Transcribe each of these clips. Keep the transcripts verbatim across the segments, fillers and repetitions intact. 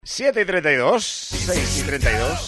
siete y treinta y dos, seis y treinta y dos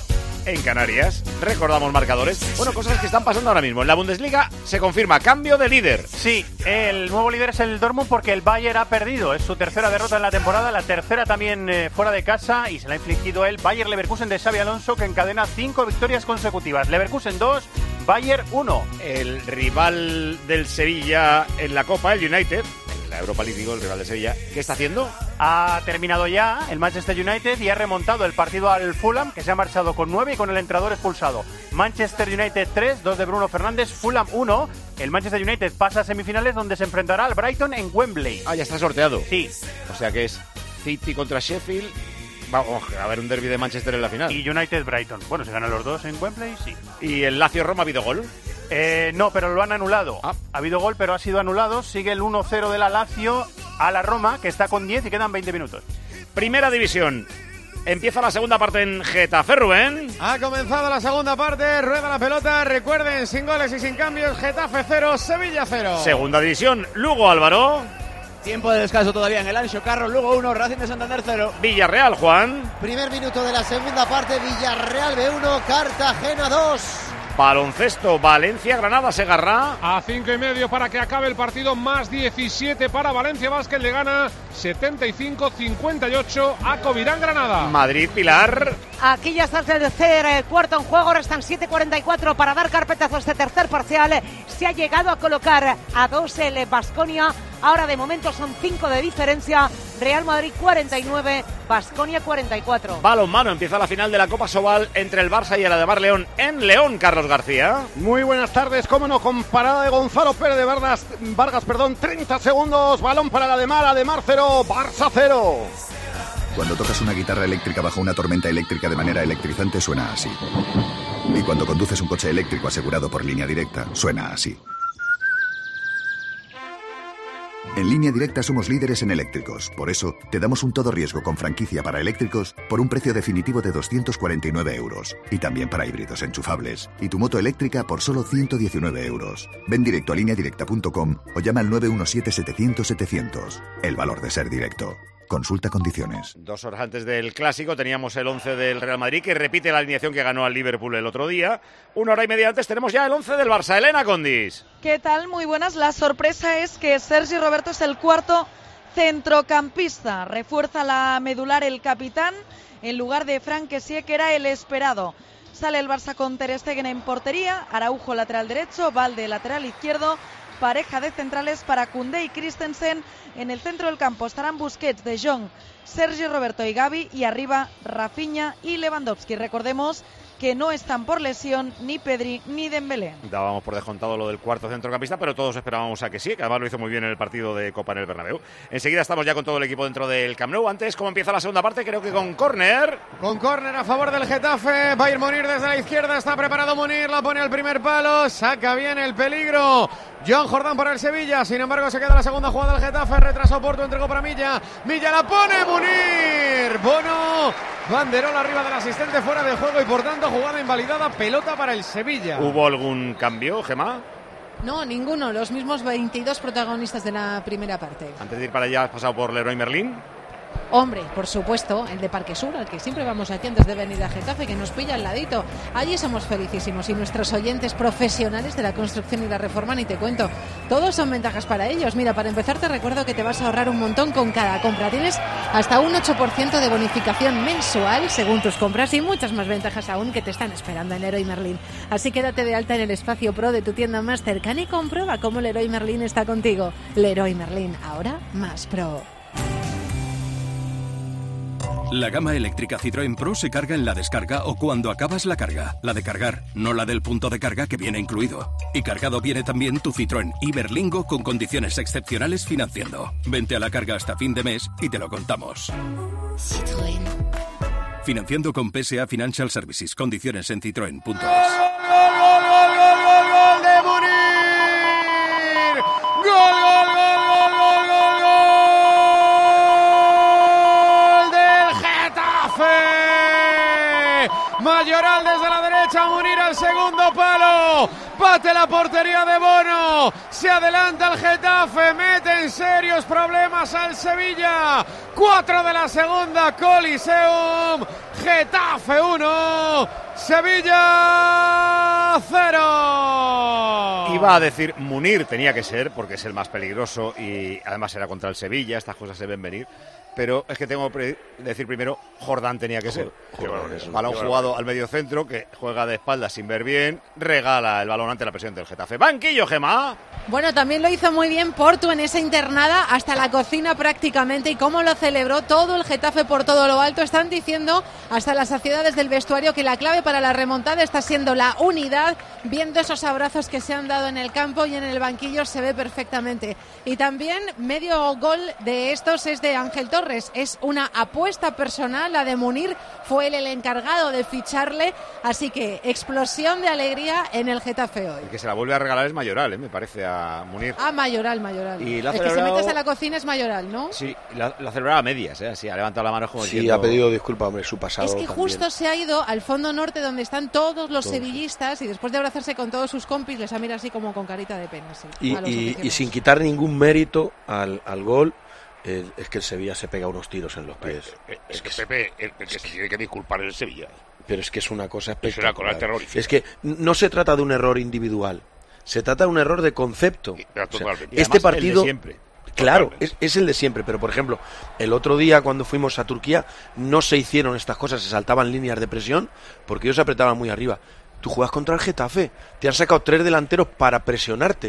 en Canarias. Recordamos marcadores. Bueno, cosas que están pasando ahora mismo. En la Bundesliga se confirma cambio de líder. Sí, el nuevo líder es el Dortmund porque el Bayern ha perdido. Es su tercera derrota en la temporada, la tercera también eh, fuera de casa, y se la ha infligido el Bayer Leverkusen de Xabi Alonso, que encadena cinco victorias consecutivas. Leverkusen dos, Bayern uno. El rival del Sevilla en la Copa, el United, en la Europa League, digo, el rival de Sevilla, ¿qué está haciendo? Ha terminado ya el Manchester United y ha remontado el partido al Fulham, que se ha marchado con nueve y con el entrenador expulsado. Manchester United tres, dos de Bruno Fernández, Fulham uno. El Manchester United pasa a semifinales, donde se enfrentará al Brighton en Wembley. Ah, ya está sorteado. Sí. O sea que es City contra Sheffield. Vamos a haber un derbi de Manchester en la final. Y United-Brighton. Bueno, se ganan los dos en Wembley, sí. ¿Y el Lazio-Roma ha habido gol? Eh, no, pero lo han anulado. Ah. Ha habido gol, pero ha sido anulado. Sigue el uno cero de la Lazio a la Roma, que está con diez y quedan veinte minutos. Primera división. Empieza la segunda parte en Getafe, Rubén. Ha comenzado la segunda parte, rueda la pelota. Recuerden, sin goles y sin cambios, Getafe cero, Sevilla cero. Segunda división, Lugo, Álvaro. Tiempo de descanso todavía en el Anxo Carro, Lugo uno, Racing de Santander cero. Villarreal, Juan. Primer minuto de la segunda parte, Villarreal B uno, Cartagena dos. Baloncesto, Valencia, Granada, Segarra. A cinco y medio para que acabe el partido, más diecisiete para Valencia Basket, le gana setenta y cinco cincuenta y ocho a Covirán Granada. Madrid, Pilar. Aquí ya está el tercer eh, cuarto en juego, restan siete cuarenta y cuatro para dar carpetazo a este tercer parcial. Se ha llegado a colocar a dos el Baskonia, ahora de momento son cinco de diferencia. Real Madrid cuarenta y nueve, Baskonia cuarenta y cuatro. Balonmano, empieza la final de la Copa Sobal entre el Barça y el Ademar León en León, Carlos García. Muy buenas tardes, cómo no, con parada de Gonzalo Pérez de Vargas, Vargas perdón, treinta segundos, balón para el Ademar, Ademar cero, Barça cero. Cuando tocas una guitarra eléctrica bajo una tormenta eléctrica de manera electrizante suena así. Y cuando conduces un coche eléctrico asegurado por Línea Directa, suena así. En Línea Directa somos líderes en eléctricos. Por eso, te damos un todo riesgo con franquicia para eléctricos por un precio definitivo de doscientos cuarenta y nueve euros. Y también para híbridos enchufables. Y tu moto eléctrica por solo ciento diecinueve euros. Ven directo a línea directa punto com o llama al nueve uno siete setecientos setecientos. El valor de ser directo. Consulta condiciones. Dos horas antes del Clásico teníamos el once del Real Madrid, que repite la alineación que ganó al Liverpool el otro día. Una hora y media antes tenemos ya el once del Barça. Elena Condis. ¿Qué tal? Muy buenas. La sorpresa es que Sergi Roberto es el cuarto centrocampista. Refuerza la medular el capitán en lugar de Frank Kessie, que era el esperado. Sale el Barça con Ter Stegen en portería, Araujo lateral derecho, Valde lateral izquierdo. Pareja de centrales para Koundé y Christensen. En el centro del campo estarán Busquets, De Jong, Sergi Roberto y Gavi, y arriba Rafinha y Lewandowski. Recordemos que no están por lesión ni Pedri ni Dembélé. Dábamos por descontado lo del cuarto centrocampista, pero todos esperábamos a que sí, que además lo hizo muy bien en el partido de Copa en el Bernabéu. Enseguida estamos ya con todo el equipo dentro del Camp Nou. Antes, ¿cómo empieza la segunda parte? Creo que con córner. Con córner a favor del Getafe, va a ir Munir desde la izquierda, está preparado Munir, la pone al primer palo, saca bien el peligro John Jordán para el Sevilla, sin embargo se queda la segunda jugada del Getafe, retrasó Porto, entregó para Milla, Milla la pone, Munir, Bono, banderola arriba del asistente, fuera de juego y por tanto jugada invalidada, pelota para el Sevilla. ¿Hubo algún cambio, Gemma? No, ninguno, los mismos veintidós protagonistas de la primera parte. Antes de ir para allá, has pasado por Leroy Merlín. Hombre, por supuesto, el de Parque Sur, al que siempre vamos aquí antes de venir a Getafe, que nos pilla al ladito. Allí somos felicísimos y nuestros oyentes profesionales de la construcción y la reforma, ni te cuento. Todos son ventajas para ellos. Mira, para empezar te recuerdo que te vas a ahorrar un montón con cada compra. Tienes hasta un ocho por ciento de bonificación mensual según tus compras y muchas más ventajas aún que te están esperando en Leroy Merlin. Así que date de alta en el espacio pro de tu tienda más cercana y comprueba cómo Leroy Merlin está contigo. Leroy Merlin, ahora más pro. La gama eléctrica Citroën Pro se carga en la descarga o cuando acabas la carga. La de cargar, no la del punto de carga que viene incluido. Y cargado viene también tu Citroën Iberlingo con condiciones excepcionales financiando. Vente a la carga hasta fin de mes y te lo contamos. Citroën. Financiando con P S A Financial Services. Condiciones en citroen punto es. ¡Gol, gol, gol, gol, gol, gol de Munir! ¡Gol, gol, gol, gol, gol, gol! Mayoral desde la derecha, Munir al segundo palo, bate la portería de Bono, Se adelanta el Getafe, mete en serios problemas al Sevilla. Cuatro de la segunda, Coliseum. Getafe uno, Sevilla cero. Iba a decir Munir, tenía que ser, porque es el más peligroso y además era contra el Sevilla, estas cosas se ven venir. Pero es que tengo que decir primero, Jordán tenía que ser. Joder, balón jugado al medio centro, que juega de espaldas sin ver bien, regala el balón ante la presión del Getafe. Banquillo, Gemma. Bueno, también lo hizo muy bien Portu en esa internada, hasta la cocina prácticamente, y cómo lo celebró todo el Getafe por todo lo alto. Están diciendo hasta las saciedades del vestuario que la clave para la remontada está siendo la unidad, viendo esos abrazos que se han dado en el campo y en el banquillo se ve perfectamente. Y también medio gol de estos es de Ángel Torres. Es una apuesta personal, la de Munir, fue él el encargado de ficharle, así que explosión de alegría en el Getafe hoy. El que se la vuelve a regalar es Mayoral, ¿eh? Me parece, a Munir. Ah, Mayoral, Mayoral. Y la el celebrado... que se metes a la cocina es Mayoral, ¿no? Sí, la, la celebraba a medias, ¿eh? Así, ha levantado la mano como Sí, diciendo... ha pedido disculpas, hombre, su pasado Es que también. justo se ha ido al fondo norte donde están todos los Todos. sevillistas y después de abrazarse con todos sus compis les ha mirado así como con carita de pena. Sí, Y, a los y, aficionados. y sin quitar ningún mérito al, al gol, eh, es que el Sevilla se pega unos tiros en los pies. Es que Pepe, el, el que se tiene que disculpar es el Sevilla. Pero es que es una cosa Es una espectacular. cosa terrorífica. Es que no se trata de un error individual, se trata de un error de concepto. O sea, totalmente. Y este además, partido, el de siempre. claro, es, es el de siempre. Pero por ejemplo, el otro día cuando fuimos a Turquía no se hicieron estas cosas, se saltaban líneas de presión porque ellos apretaban muy arriba. Tú juegas contra el Getafe, te han sacado tres delanteros para presionarte.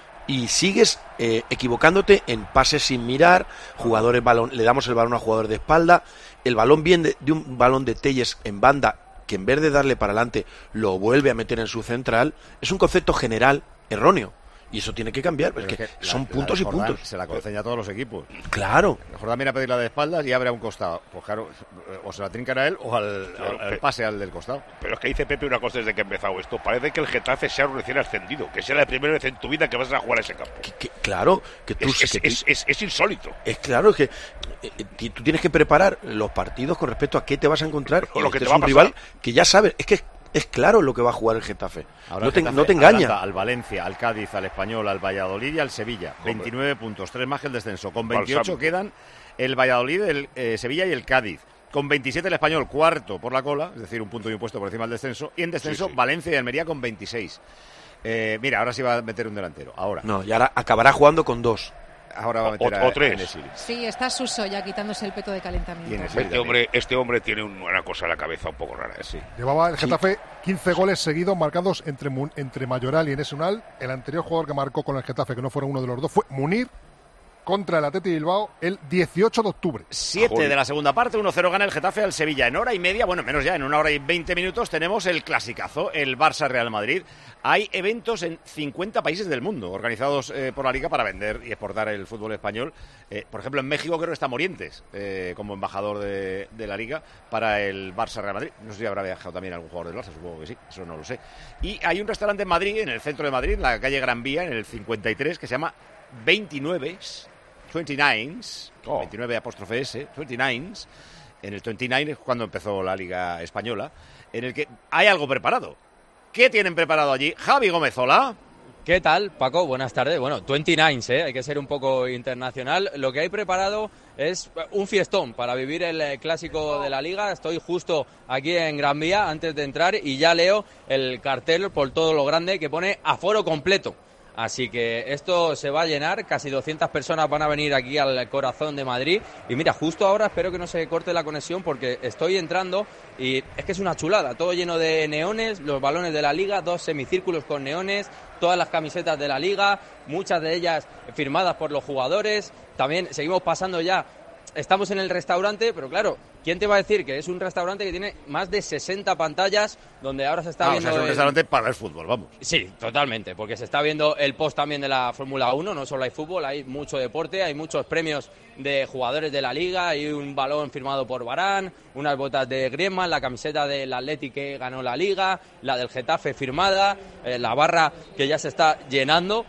Y sigues eh, equivocándote en pases sin mirar, jugadores balón, le damos el balón a jugador de espalda, el balón viene de, de un balón de Telles en banda, que en vez de darle para adelante lo vuelve a meter en su central. Es un concepto general erróneo. Y eso tiene que cambiar, Pero es que, es que son la- puntos la y de Jordán puntos. se la conceden a todos los equipos. Claro. Jordán viene a pedir la de espaldas y abre a un costado. Pues claro, o se la trincan a él o al, Claro, al- al pero- pase al del costado. Pero es que dice Pepe una cosa desde que ha empezado esto. Parece que el Getafe sea un recién ascendido, que sea la primera vez en tu vida que vas a jugar a ese campo. Que, claro, que tú... Es, es, que- es, es- es insólito. Es claro, es que eh, eh, tú tienes que preparar los partidos con respecto a qué te vas a encontrar. O y lo que este te es va a un pasar. rival que ya sabes, es que es, es claro lo que va a jugar el Getafe. Ahora No el te, Getafe no te engaña. adelanta al Valencia, al Cádiz, al Español, al Valladolid y al Sevilla. veintinueve puntos, tres más que el descenso. Con veintiocho Balsámico. quedan el Valladolid, el eh, Sevilla y el Cádiz. Con veintisiete el Español, cuarto por la cola, es decir, un punto y un puesto por encima del descenso. Y en descenso Sí, sí. Valencia y Almería con veintiséis. Eh, mira, ahora sí va a meter un delantero. Ahora. No, y ahora acabará jugando con dos. Ahora va a O- meter o a, tres. a Enesiri. Sí, está Suso ya quitándose el peto de calentamiento. Este hombre, este hombre tiene un- una cosa en la cabeza un poco rara. Sí. Llevaba el Getafe quince goles seguidos marcados entre, Mu- entre Mayoral y Enes Unal. El anterior jugador que marcó con el Getafe, que no fuera uno de los dos, fue Munir contra el Athletic Bilbao el dieciocho de octubre. siete de la segunda parte, uno cero gana el Getafe al Sevilla. En hora y media, bueno, menos ya, en una hora y veinte minutos tenemos el clasicazo, el Barça-Real Madrid. Hay eventos en cincuenta países del mundo organizados eh, por la Liga para vender y exportar el fútbol español. Eh, por ejemplo, en México creo que está Morientes eh, como embajador de, de la Liga para el Barça-Real Madrid. No sé si habrá viajado también algún jugador del Barça, supongo que sí, eso no lo sé. Y hay un restaurante en Madrid, en el centro de Madrid, en la calle Gran Vía, en el cincuenta y tres, que se llama veintinueve, veintinueve, veintinueve apóstrofe S, veintinueve. En el veintinueve es cuando empezó la Liga Española, en el que hay algo preparado. ¿Qué tienen preparado allí? Javi Gómez, hola. ¿Qué tal, Paco? Buenas tardes. Bueno, veintinueve, ¿eh? Hay que ser un poco internacional. Lo que hay preparado es un fiestón para vivir el eh, clásico de la Liga. Estoy justo aquí en Gran Vía antes de entrar y ya leo el cartel por todo lo grande que pone aforo completo. Así que esto se va a llenar, casi doscientas personas van a venir aquí al corazón de Madrid. Y mira, justo ahora espero que no se corte la conexión porque estoy entrando y es que es una chulada, todo lleno de neones, los balones de la Liga, dos semicírculos con neones, todas las camisetas de la Liga, muchas de ellas firmadas por los jugadores. También seguimos pasando ya, estamos en el restaurante, pero claro, ¿quién te va a decir que es un restaurante que tiene más de sesenta pantallas donde ahora se está Ah, o viendo... sea, es un el- restaurante para el fútbol, vamos. Sí, totalmente, porque se está viendo el post también de la Fórmula uno, no solo hay fútbol, hay mucho deporte, hay muchos premios de jugadores de la Liga, hay un balón firmado por Varane, unas botas de Griezmann, la camiseta del Athletic que ganó la Liga, la del Getafe firmada, eh, la barra que ya se está llenando.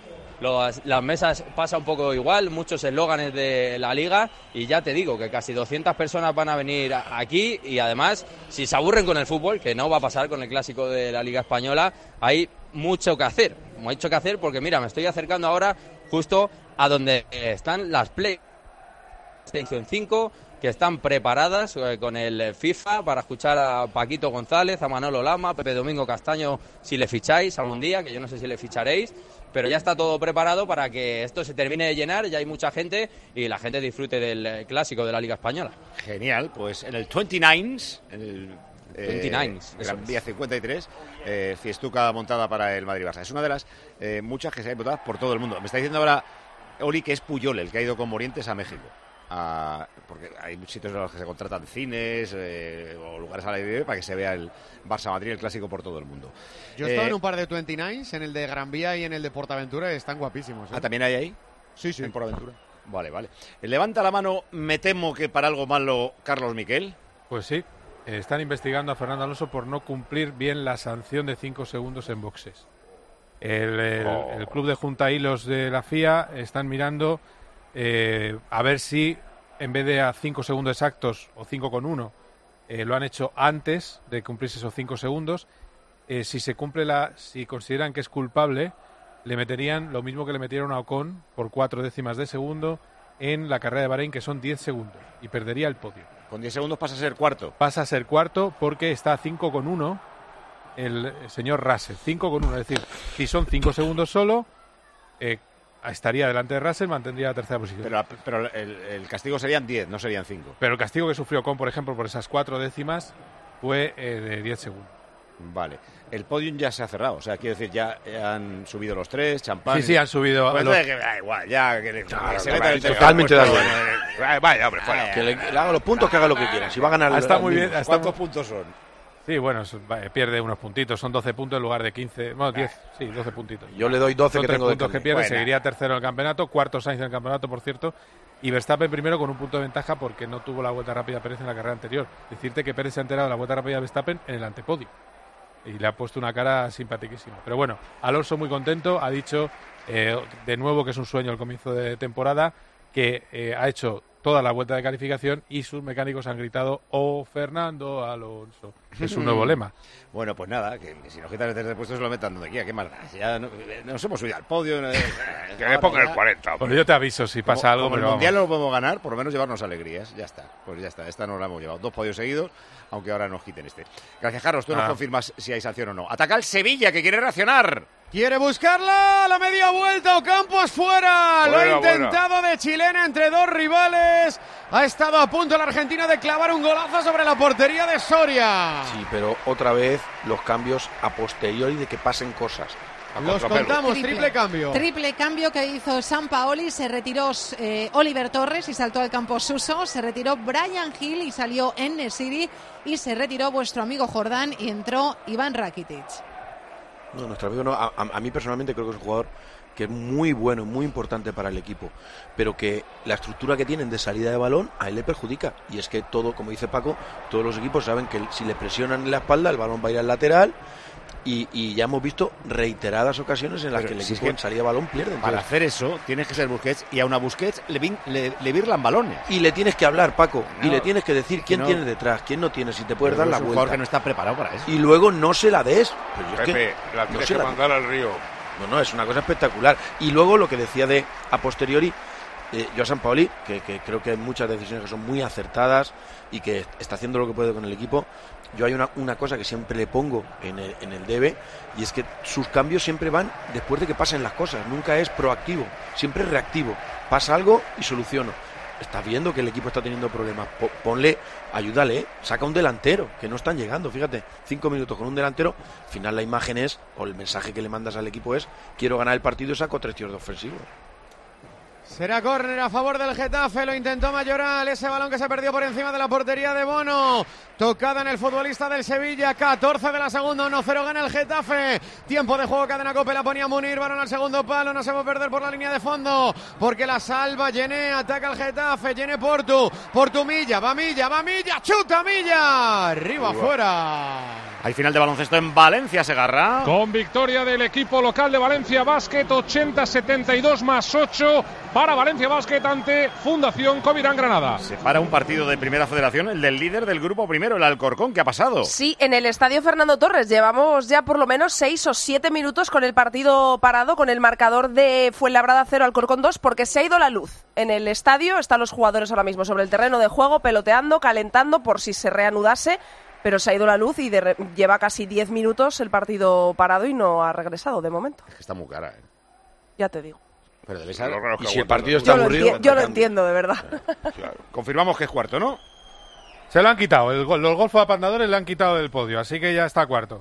Los, las mesas pasa un poco igual, muchos eslóganes de la Liga y ya te digo que casi doscientas personas van a venir aquí y además, si se aburren con el fútbol, que no va a pasar con el clásico de la Liga Española, hay mucho que hacer, mucho que hacer porque mira, me estoy acercando ahora justo a donde están las PlayStation cinco, que están preparadas eh, con el FIFA para escuchar a Paquito González, a Manolo Lama, a Pepe Domingo Castaño, si le ficháis algún día, que yo no sé si le ficharéis, pero ya está todo preparado para que esto se termine de llenar, ya hay mucha gente y la gente disfrute del clásico de la Liga Española. Genial, pues en el veintinueve, en el eh, veintinueve, Gran Vía cincuenta y tres, eh, fiestuca montada para el Madrid-Barça. Es una de las eh, muchas que se han votado por todo el mundo. Me está diciendo ahora Oli que es Puyol el que ha ido con Morientes a México. A, porque hay sitios en los que se contratan cines eh, o lugares al aire libre para que se vea el Barça-Madrid, el clásico, por todo el mundo. Yo he estado eh, en un par de veintinueve, en el de Gran Vía y en el de Portaventura, y están guapísimos. ¿eh? Ah, ¿también hay ahí? Sí, sí. En Portaventura. Vale, vale. Levanta la mano, me temo que para algo malo, Carlos Miquel. Pues sí, eh, están investigando a Fernando Alonso por no cumplir bien la sanción de cinco segundos en boxes. El, el, oh. el club de junta hilos de la F I A están mirando eh, a ver si en vez de a cinco segundos exactos o cinco con uno eh, lo han hecho antes de cumplirse esos cinco segundos. Eh, si se cumple la, si consideran que es culpable, le meterían lo mismo que le metieron a Ocon por cuatro décimas de segundo en la carrera de Bahrein, que son diez segundos, y perdería el podio. Con diez segundos pasa a ser cuarto. Pasa a ser cuarto porque está a cinco con uno el señor Russell, cinco con uno, es decir, si son cinco segundos solo, eh, estaría delante de Russell, mantendría la tercera posición. Pero, pero el, el castigo serían diez, no serían cinco. Pero el castigo que sufrió Ocon, por ejemplo, por esas cuatro décimas, fue eh, de diez segundos. Vale. El podium ya se ha cerrado, o sea, quiero decir, ya han subido los tres, champán. Sí, sí, han subido. Pues los... que da igual, ya. Que, que claro, se vale, el totalmente de acuerdo. Vaya, vaya, hombre, fuera. Que le, le haga los puntos, que haga lo que quiera. Si va a ganar. Está muy bien. Está ¿Cuántos muy... puntos son? Sí, bueno, vale, pierde unos puntitos, son doce puntos en lugar de quince, bueno, diez, sí, doce puntitos. Yo le doy doce son que tres tengo puntos de que pierde, Buena. Seguiría tercero en el campeonato, cuarto Sainz en el campeonato, por cierto, y Verstappen primero con un punto de ventaja porque no tuvo la vuelta rápida Pérez en la carrera anterior. Decirte que Pérez se ha enterado de la vuelta rápida de Verstappen en el antepodio y le ha puesto una cara simpaticísima. Pero bueno, Alonso muy contento, ha dicho eh, de nuevo que es un sueño el comienzo de temporada, que eh, ha hecho toda la vuelta de calificación y sus mecánicos han gritado "Oh, Fernando Alonso". Es un nuevo lema. Bueno, pues nada, que si nos quitan el tercer puesto se lo metan donde quiera, qué más da. Ya no, nos hemos subido al podio. Eh, que me pongan el cuarenta. Bueno, yo te aviso si pasa como, algo. Como pero el mundial vamos. no lo podemos ganar, por lo menos llevarnos alegrías. Ya está, pues ya está, esta nos la hemos llevado. Dos podios seguidos, aunque ahora nos quiten este. Gracias, Carlos, tú ah. nos confirmas si hay sanción o no. Ataca el Sevilla, que quiere reaccionar. Quiere buscarla, la media vuelta, Ocampos fuera, lo ha intentado buena. De chilena entre dos rivales, ha estado a punto la Argentina de clavar un golazo sobre la portería de Soria. Sí, pero otra vez los cambios a posteriori de que pasen cosas. Los contamos, triple, triple cambio. Triple cambio que hizo Sampaoli, se retiró eh, Oliver Torres y saltó al campo Suso, se retiró Brian Hill y salió En-Nesyri y se retiró vuestro amigo Jordán y entró Iván Rakitic. No, nuestro amigo no. A, a mí personalmente creo que es un jugador que es muy bueno, muy importante para el equipo, pero que la estructura que tienen de salida de balón a él le perjudica. Y es que todo, como dice Paco, todos los equipos saben que si le presionan en la espalda, el balón va a ir al lateral. Y, y ya hemos visto reiteradas ocasiones en las pero que el equipo si es que en salida de balón pierde. Para entonces, hacer eso tienes que ser Busquets, y a una Busquets le, vin, le, le virlan balones. Y le tienes que hablar, Paco, no, y le tienes que decir quién no, tiene detrás, quién no tiene, si te puedes dar la vuelta. Es un jugador que no está preparado para eso. Y luego no se la des. Pero Pepe, es que la tienes no que mandar al río. No, no, es una cosa espectacular. Y luego lo que decía de a posteriori, eh, yo a Sampaoli, que, que creo que hay muchas decisiones que son muy acertadas y que está haciendo lo que puede con el equipo. Yo hay una, una cosa que siempre le pongo en el, en el debe, y es que sus cambios siempre van después de que pasen las cosas. Nunca es proactivo, siempre es reactivo. Pasa algo y soluciono. Estás viendo que el equipo está teniendo problemas. Ponle, ayúdale, ¿eh? Saca un delantero, que no están llegando. Fíjate, cinco minutos con un delantero. Al final la imagen es, o el mensaje que le mandas al equipo es: quiero ganar el partido y saco tres tíos de ofensivo. Será córner a favor del Getafe, lo intentó Mayoral, ese balón que se perdió por encima de la portería de Bono. Tocada en el futbolista del Sevilla, catorce de la segunda, uno cero gana el Getafe. Tiempo de juego, cadena Cope, la ponía Munir, balón al segundo palo, no se va a perder por la línea de fondo, porque la salva Yené, ataca el Getafe, Yené Portu, Portu Milla, va Milla, va Milla, chuta Milla, arriba, afuera. Hay final de baloncesto en Valencia, Segarra. Con victoria del equipo local de Valencia Basket, ochenta setenta y dos más ocho para Valencia Basket ante Fundación Covirán Granada. Se para un partido de Primera Federación, el del líder del grupo primero, el Alcorcón. ¿Qué ha pasado? Sí, en el Estadio Fernando Torres llevamos ya por lo menos seis o siete minutos con el partido parado, con el marcador de Fuenlabrada cero, Alcorcón dos, porque se ha ido la luz en el estadio. Están los jugadores ahora mismo sobre el terreno de juego, peloteando, calentando por si se reanudase. Pero se ha ido la luz y de re- lleva casi diez minutos el partido parado y no ha regresado de momento. Es que está muy cara, ¿eh? Ya te digo. Pero debe ser... Y si el partido está Yo lo, aburrido... enti- yo lo entiendo, de verdad. Claro. Confirmamos que es cuarto, ¿no? Se lo han quitado. El, gol- los Golfo Apandadores le han quitado del podio, así que ya está cuarto.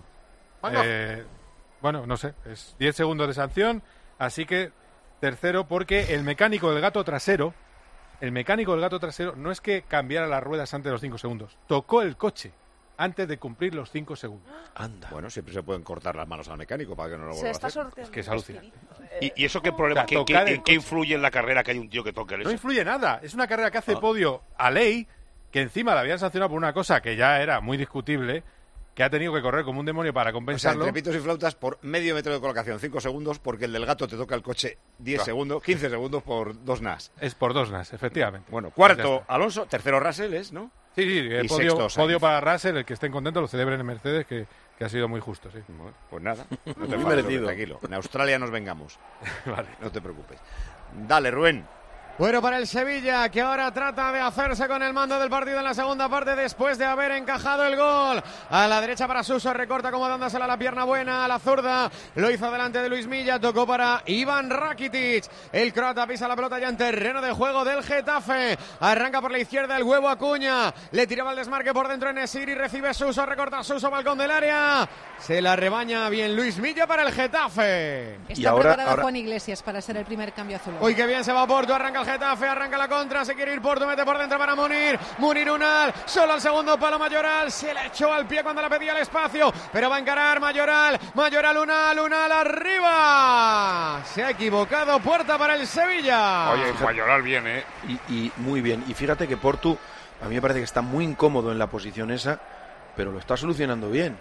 Eh, bueno, no sé, es diez segundos de sanción, así que tercero porque el mecánico del gato trasero, el mecánico del gato trasero no es que cambiara las ruedas antes de los cinco segundos, tocó el coche antes de cumplir los cinco segundos. Anda. Bueno, siempre se pueden cortar las manos al mecánico para que no lo Se vuelva a está hacer. sorteando. Es que es alucinante. ¿Y, y eso qué problema? O sea, ¿Qué, tocar qué- el qué coche. influye en la carrera que hay un tío que toque eso? No influye nada, es una carrera que hace Ah. podio a ley, que encima la habían sancionado por una cosa que ya era muy discutible, que ha tenido que correr como un demonio para O sea, compensarlo. entre pitos y flautas por medio metro de colocación, cinco segundos, porque el del gato te toca el coche diez Claro. segundos, quince segundos por dos nas. Es por dos nas, efectivamente. Bueno, Ya cuarto está. Alonso, tercero Russell es, ¿no? Sí, sí, el Y podio, sexto Sainz. podio para Russell, el que estén contentos lo celebren en Mercedes, que, que ha sido muy justo, sí. Bueno, pues nada, no te Muy enfades, merecido. tranquilo. En Australia nos vengamos. Vale. No te preocupes. Dale, Rubén. Bueno, para el Sevilla, que ahora trata de hacerse con el mando del partido en la segunda parte después de haber encajado el gol. A la derecha para Suso, recorta como dándosela a la pierna buena, a la zurda. Lo hizo delante de Luis Milla, tocó para Iván Rakitic. El croata pisa la pelota ya en terreno de juego del Getafe. Arranca por la izquierda el huevo Acuña. Le tiraba el desmarque por dentro en Nesiri, recibe Suso, recorta Suso, balcón del área. Se la rebaña bien Luis Milla para el Getafe. Está ahora- preparado ahora- Juan Iglesias para ser el primer cambio azul. Uy, qué bien se va Porto, arranca el Getafe, arranca la contra, se quiere ir Porto, mete por dentro para Munir, Munir Unal, solo al segundo palo Mayoral, se le echó al pie cuando le pedía el espacio, pero va a encarar Mayoral, Mayoral Unal, Unal arriba, se ha equivocado, puerta para el Sevilla. Oye, Mayoral bien, ¿eh? Y, y muy bien. Y fíjate que Portu, a mí me parece que está muy incómodo en la posición esa, pero lo está solucionando bien.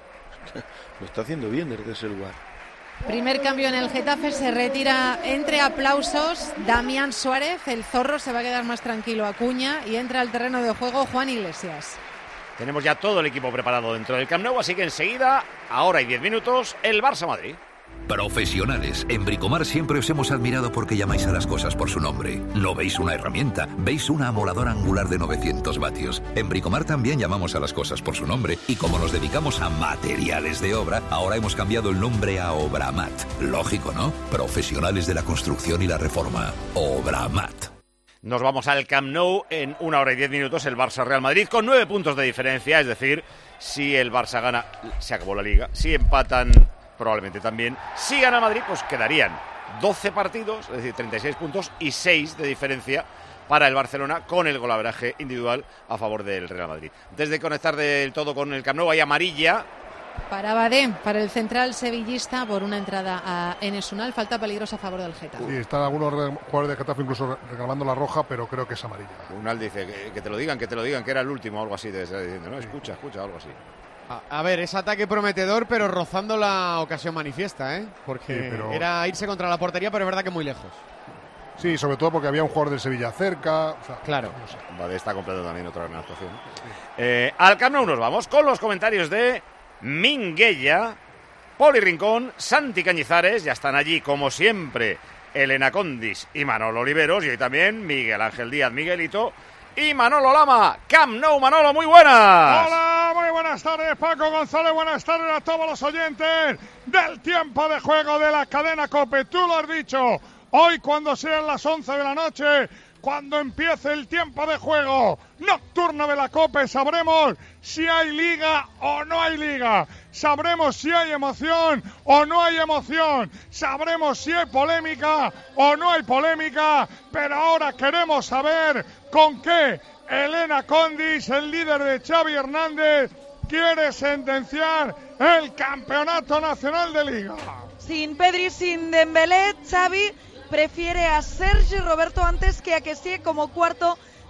Lo está haciendo bien desde ese lugar. Primer cambio en el Getafe, se retira entre aplausos Damián Suárez, el zorro, se va a quedar más tranquilo Acuña y entra al terreno de juego Juan Iglesias. Tenemos ya todo el equipo preparado dentro del Camp Nou, así que enseguida, ahora y diez minutos, el Barça-Madrid. Profesionales. En Bricomar siempre os hemos admirado porque llamáis a las cosas por su nombre. No veis una herramienta, veis una amoladora angular de novecientos vatios. En Bricomar también llamamos a las cosas por su nombre y como nos dedicamos a materiales de obra, ahora hemos cambiado el nombre a Obramat. Lógico, ¿no? Profesionales de la construcción y la reforma. Obramat. Nos vamos al Camp Nou en una hora y diez minutos, el Barça-Real Madrid con nueve puntos de diferencia, es decir, si el Barça gana, se acabó la Liga, si empatan, probablemente también, si gana Madrid, pues quedarían doce partidos, es decir, treinta y seis puntos y seis de diferencia para el Barcelona con el golaveraje individual a favor del Real Madrid. Antes de conectar del todo con el Camp Nou, hay amarilla. Para Badé, para el central sevillista, por una entrada a Enes Unal, falta peligrosa a favor del Getafe. Sí, están algunos re- jugadores de Getafe incluso reclamando la roja, pero creo que es amarilla. Unal dice que, que te lo digan, que te lo digan, que era el último o algo así, debe estar diciendo, ¿no? Escucha, escucha, algo así. A, a ver, es ataque prometedor, pero rozando la ocasión manifiesta, ¿eh? Porque Sí, pero- era irse contra la portería, pero es verdad que muy lejos. Sí, sobre todo porque había un jugador del Sevilla cerca. O sea, Claro. no sé. Badé está completando también otra gran actuación. Eh, al Camp Nou nos vamos con los comentarios de Minguella, Poli Rincón, Santi Cañizares, ya están allí como siempre Elena Condis y Manolo Oliveros, y hoy también Miguel Ángel Díaz, Miguelito, y Manolo Lama. Camp Nou, Manolo, muy buenas. Hola, muy buenas tardes, Paco González, buenas tardes a todos los oyentes del tiempo de juego de la cadena COPE. Tú lo has dicho, hoy cuando sean las once de la noche, cuando empiece el tiempo de juego nocturno de la COPE, sabremos si hay liga o no hay liga. Sabremos si hay emoción o no hay emoción. Sabremos si hay polémica o no hay polémica. Pero ahora queremos saber con qué Elena Condis, el líder de Xavi Hernández, quiere sentenciar el campeonato nacional de liga. Sin Pedri, sin Dembélé, Xavi prefiere a Sergi Roberto antes que a Kessie como cuarto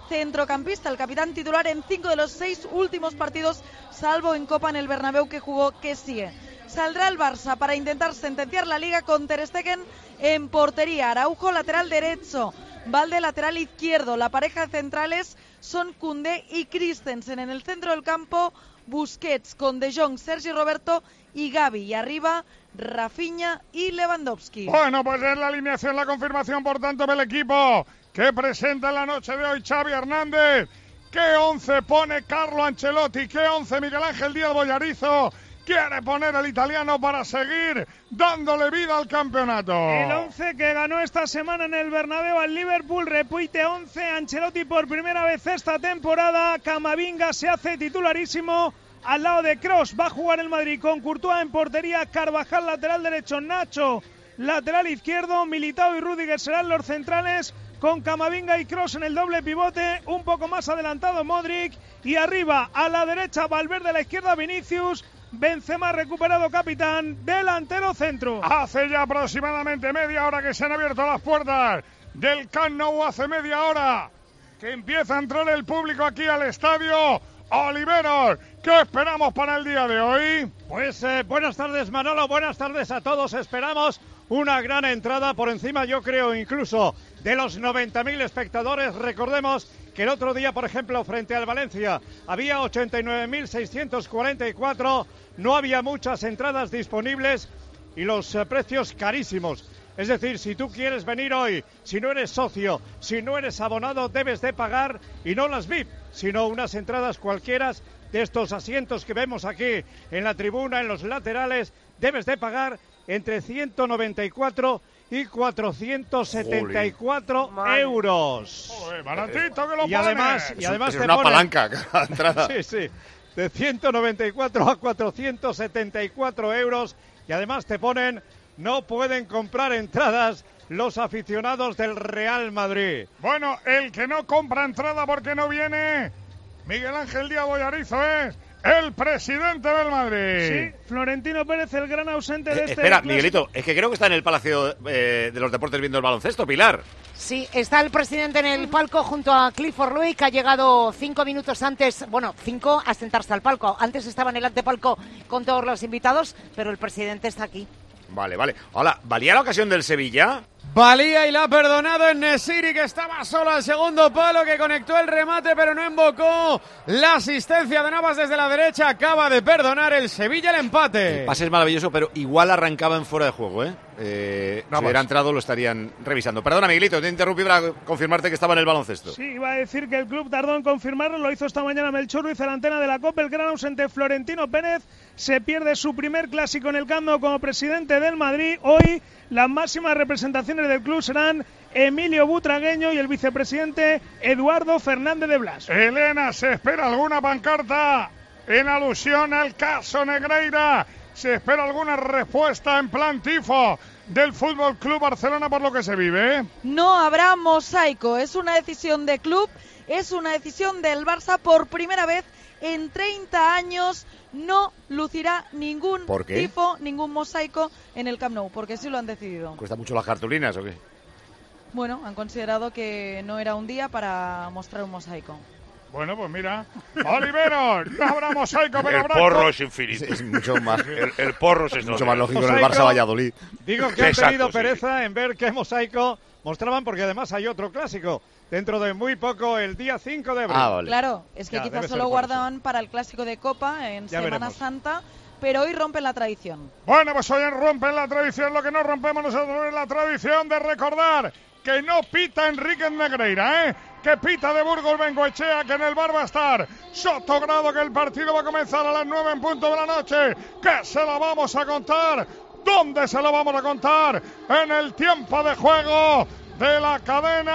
centrocampista, el capitán titular en cinco de los seis últimos partidos, salvo en Copa en el Bernabéu que jugó Kessie. Saldrá el Barça para intentar sentenciar la Liga con Ter Stegen en portería. Araujo, lateral derecho. Valde, lateral izquierdo. La pareja de centrales son Koundé y Christensen. En el centro del campo, Busquets con De Jong, Sergi Roberto y Gavi. Y arriba, Rafinha y Lewandowski. Bueno, pues es la alineación, la confirmación, por tanto, del equipo que presenta en la noche de hoy Xavi Hernández. ¿Qué once pone Carlo Ancelotti? ¿Qué once Miguel Ángel Díaz Bollarizo quiere poner el italiano para seguir dándole vida al campeonato? El once que ganó esta semana en el Bernabéu al Liverpool, repite once. Ancelotti por primera vez esta temporada. Camavinga se hace titularísimo al lado de Kroos. Va a jugar el Madrid con Courtois en portería, Carvajal lateral derecho, Nacho lateral izquierdo, Militao y Rüdiger serán los centrales, con Camavinga y Kroos en el doble pivote, un poco más adelantado Modric, y arriba a la derecha Valverde, a la izquierda Vinicius, Benzema recuperado capitán, delantero centro. Hace ya aproximadamente media hora que se han abierto las puertas del Camp Nou, hace media hora que empieza a entrar el público aquí al estadio. Oliveros, ¿qué esperamos para el día de hoy? Pues eh, buenas tardes Manolo, buenas tardes a todos. Esperamos una gran entrada, por encima yo creo incluso de los noventa mil espectadores. Recordemos que el otro día, por ejemplo, frente al Valencia había ochenta y nueve mil seiscientos cuarenta y cuatro, no había muchas entradas disponibles y los eh, precios carísimos. Es decir, si tú quieres venir hoy, si no eres socio, si no eres abonado, debes de pagar, y no las V I P, sino unas entradas cualquiera de estos asientos que vemos aquí en la tribuna, en los laterales, debes de pagar entre ciento noventa y cuatro y cuatrocientos setenta y cuatro Joder. euros. Joder, baratito que lo y además, y además es te una ponen- palanca cada entrada. Sí, sí, de ciento noventa y cuatro a cuatrocientos setenta y cuatro euros, y además te ponen: no pueden comprar entradas los aficionados del Real Madrid. Bueno, el que no compra entrada porque no viene, Miguel Ángel Díaz Bollarizo, es el presidente del Madrid. Sí, Florentino Pérez, el gran ausente de Eh, este espera, clásico. Miguelito, es que creo que está en el Palacio eh, de los Deportes viendo el baloncesto, Pilar. Sí, está el presidente en el palco junto a Clifford Louis, que ha llegado cinco minutos antes, bueno, cinco a sentarse al palco. Antes estaba en el antepalco con todos los invitados, pero el presidente está aquí. Vale, vale. Hola, ¿valía la ocasión del Sevilla? Valía y la ha perdonado en Nesiri, que estaba solo al segundo palo, que conectó el remate pero no invocó la asistencia de Navas desde la derecha. Acaba de perdonar el Sevilla el empate. El pase es maravilloso, pero igual arrancaba en fuera de juego, ¿eh? eh si Navas. hubiera entrado lo estarían revisando. Perdona, Miguelito, te interrumpí para confirmarte que estaba en el baloncesto. Sí, iba a decir que el club tardó en confirmarlo, lo hizo esta mañana Melchor Ruiz en la antena de la COPE. El gran ausente Florentino Pérez se pierde su primer clásico en el Camp Nou como presidente del Madrid. Hoy las máximas representaciones del club serán Emilio Butragueño y el vicepresidente Eduardo Fernández de Blas. Elena, ¿se espera alguna pancarta en alusión al caso Negreira? ¿Se espera alguna respuesta en plan tifo del Fútbol Club Barcelona por lo que se vive? No habrá mosaico, es una decisión de club, es una decisión del Barça. Por primera vez en treinta años no lucirá ningún ¿Por qué? tifo, ningún mosaico en el Camp Nou, porque sí lo han decidido. ¿Cuesta mucho las cartulinas o qué? Bueno, han considerado que no era un día para mostrar un mosaico. Bueno, pues mira, Oliveros, no habrá mosaico, pero El habrá... porro es infinito. Es, es mucho más, El, el porro es mucho más lógico en el Mosaico. Barça Valladolid. Digo que han Exacto, tenido sí. pereza en ver qué mosaico mostraban, porque además hay otro clásico dentro de muy poco, el día cinco de abril. Ah, vale. Claro, es que Ya, debe quizás ser solo por guardaban para el clásico de Copa en Ya Semana veremos. Santa, pero hoy rompen la tradición. Bueno, pues hoy rompen la tradición, lo que no rompemos nosotros es la tradición de recordar que no pita Enrique Negreira, ¿eh? Que pita de Burgos Bengoechea, que en el bar va a estar Sotogrado, que el partido va a comenzar a las nueve en punto de la noche, que se la vamos a contar. ¿Dónde se la vamos a contar? En el tiempo de juego de la cadena.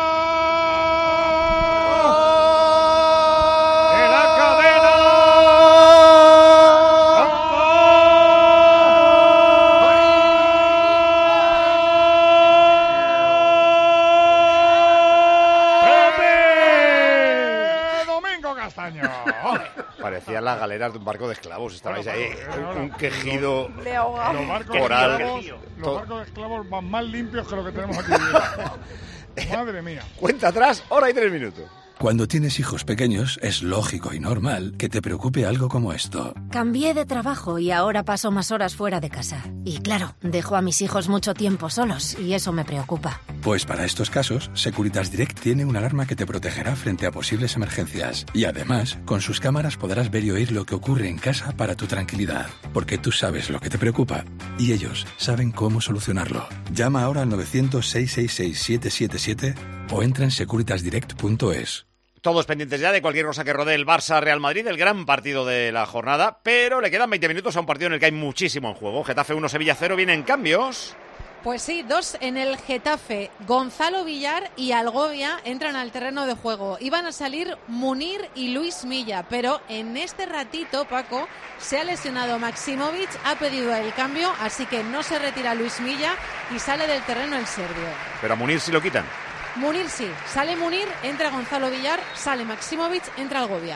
De la cadena. Pepe Domingo Castaño. Parecían las galeras de un barco de esclavos. Estabais ahí, un, un quejido Le ahogamos. Los barcos, coral. de esclavos, los Todo. barcos de esclavos van más limpios que lo que tenemos aquí. Madre mía. Cuenta atrás, hora y tres minutos. Cuando tienes hijos pequeños, es lógico y normal que te preocupe algo como esto. Cambié de trabajo y ahora paso más horas fuera de casa. Y claro, dejo a mis hijos mucho tiempo solos y eso me preocupa. Pues para estos casos, Securitas Direct tiene una alarma que te protegerá frente a posibles emergencias. Y además, con sus cámaras podrás ver y oír lo que ocurre en casa para tu tranquilidad. Porque tú sabes lo que te preocupa y ellos saben cómo solucionarlo. Llama ahora al novecientos, seiscientos sesenta y seis, siete siete siete o entra en securitas direct punto es. Todos pendientes ya de cualquier cosa que rodee el Barça-Real Madrid, el gran partido de la jornada, pero le quedan veinte minutos a un partido en el que hay muchísimo en juego. Getafe uno, Sevilla cero, vienen cambios. Pues sí, dos en el Getafe. Gonzalo Villar y Algovia entran al terreno de juego. Iban a salir Munir y Luis Milla, pero en este ratito, Paco, se ha lesionado Maximovic, ha pedido el cambio, así que no se retira Luis Milla y sale del terreno el serbio. Pero a Munir sí lo quitan. Munir sí, sale Munir, entra Gonzalo Villar, sale Maximovic, entra Algovia.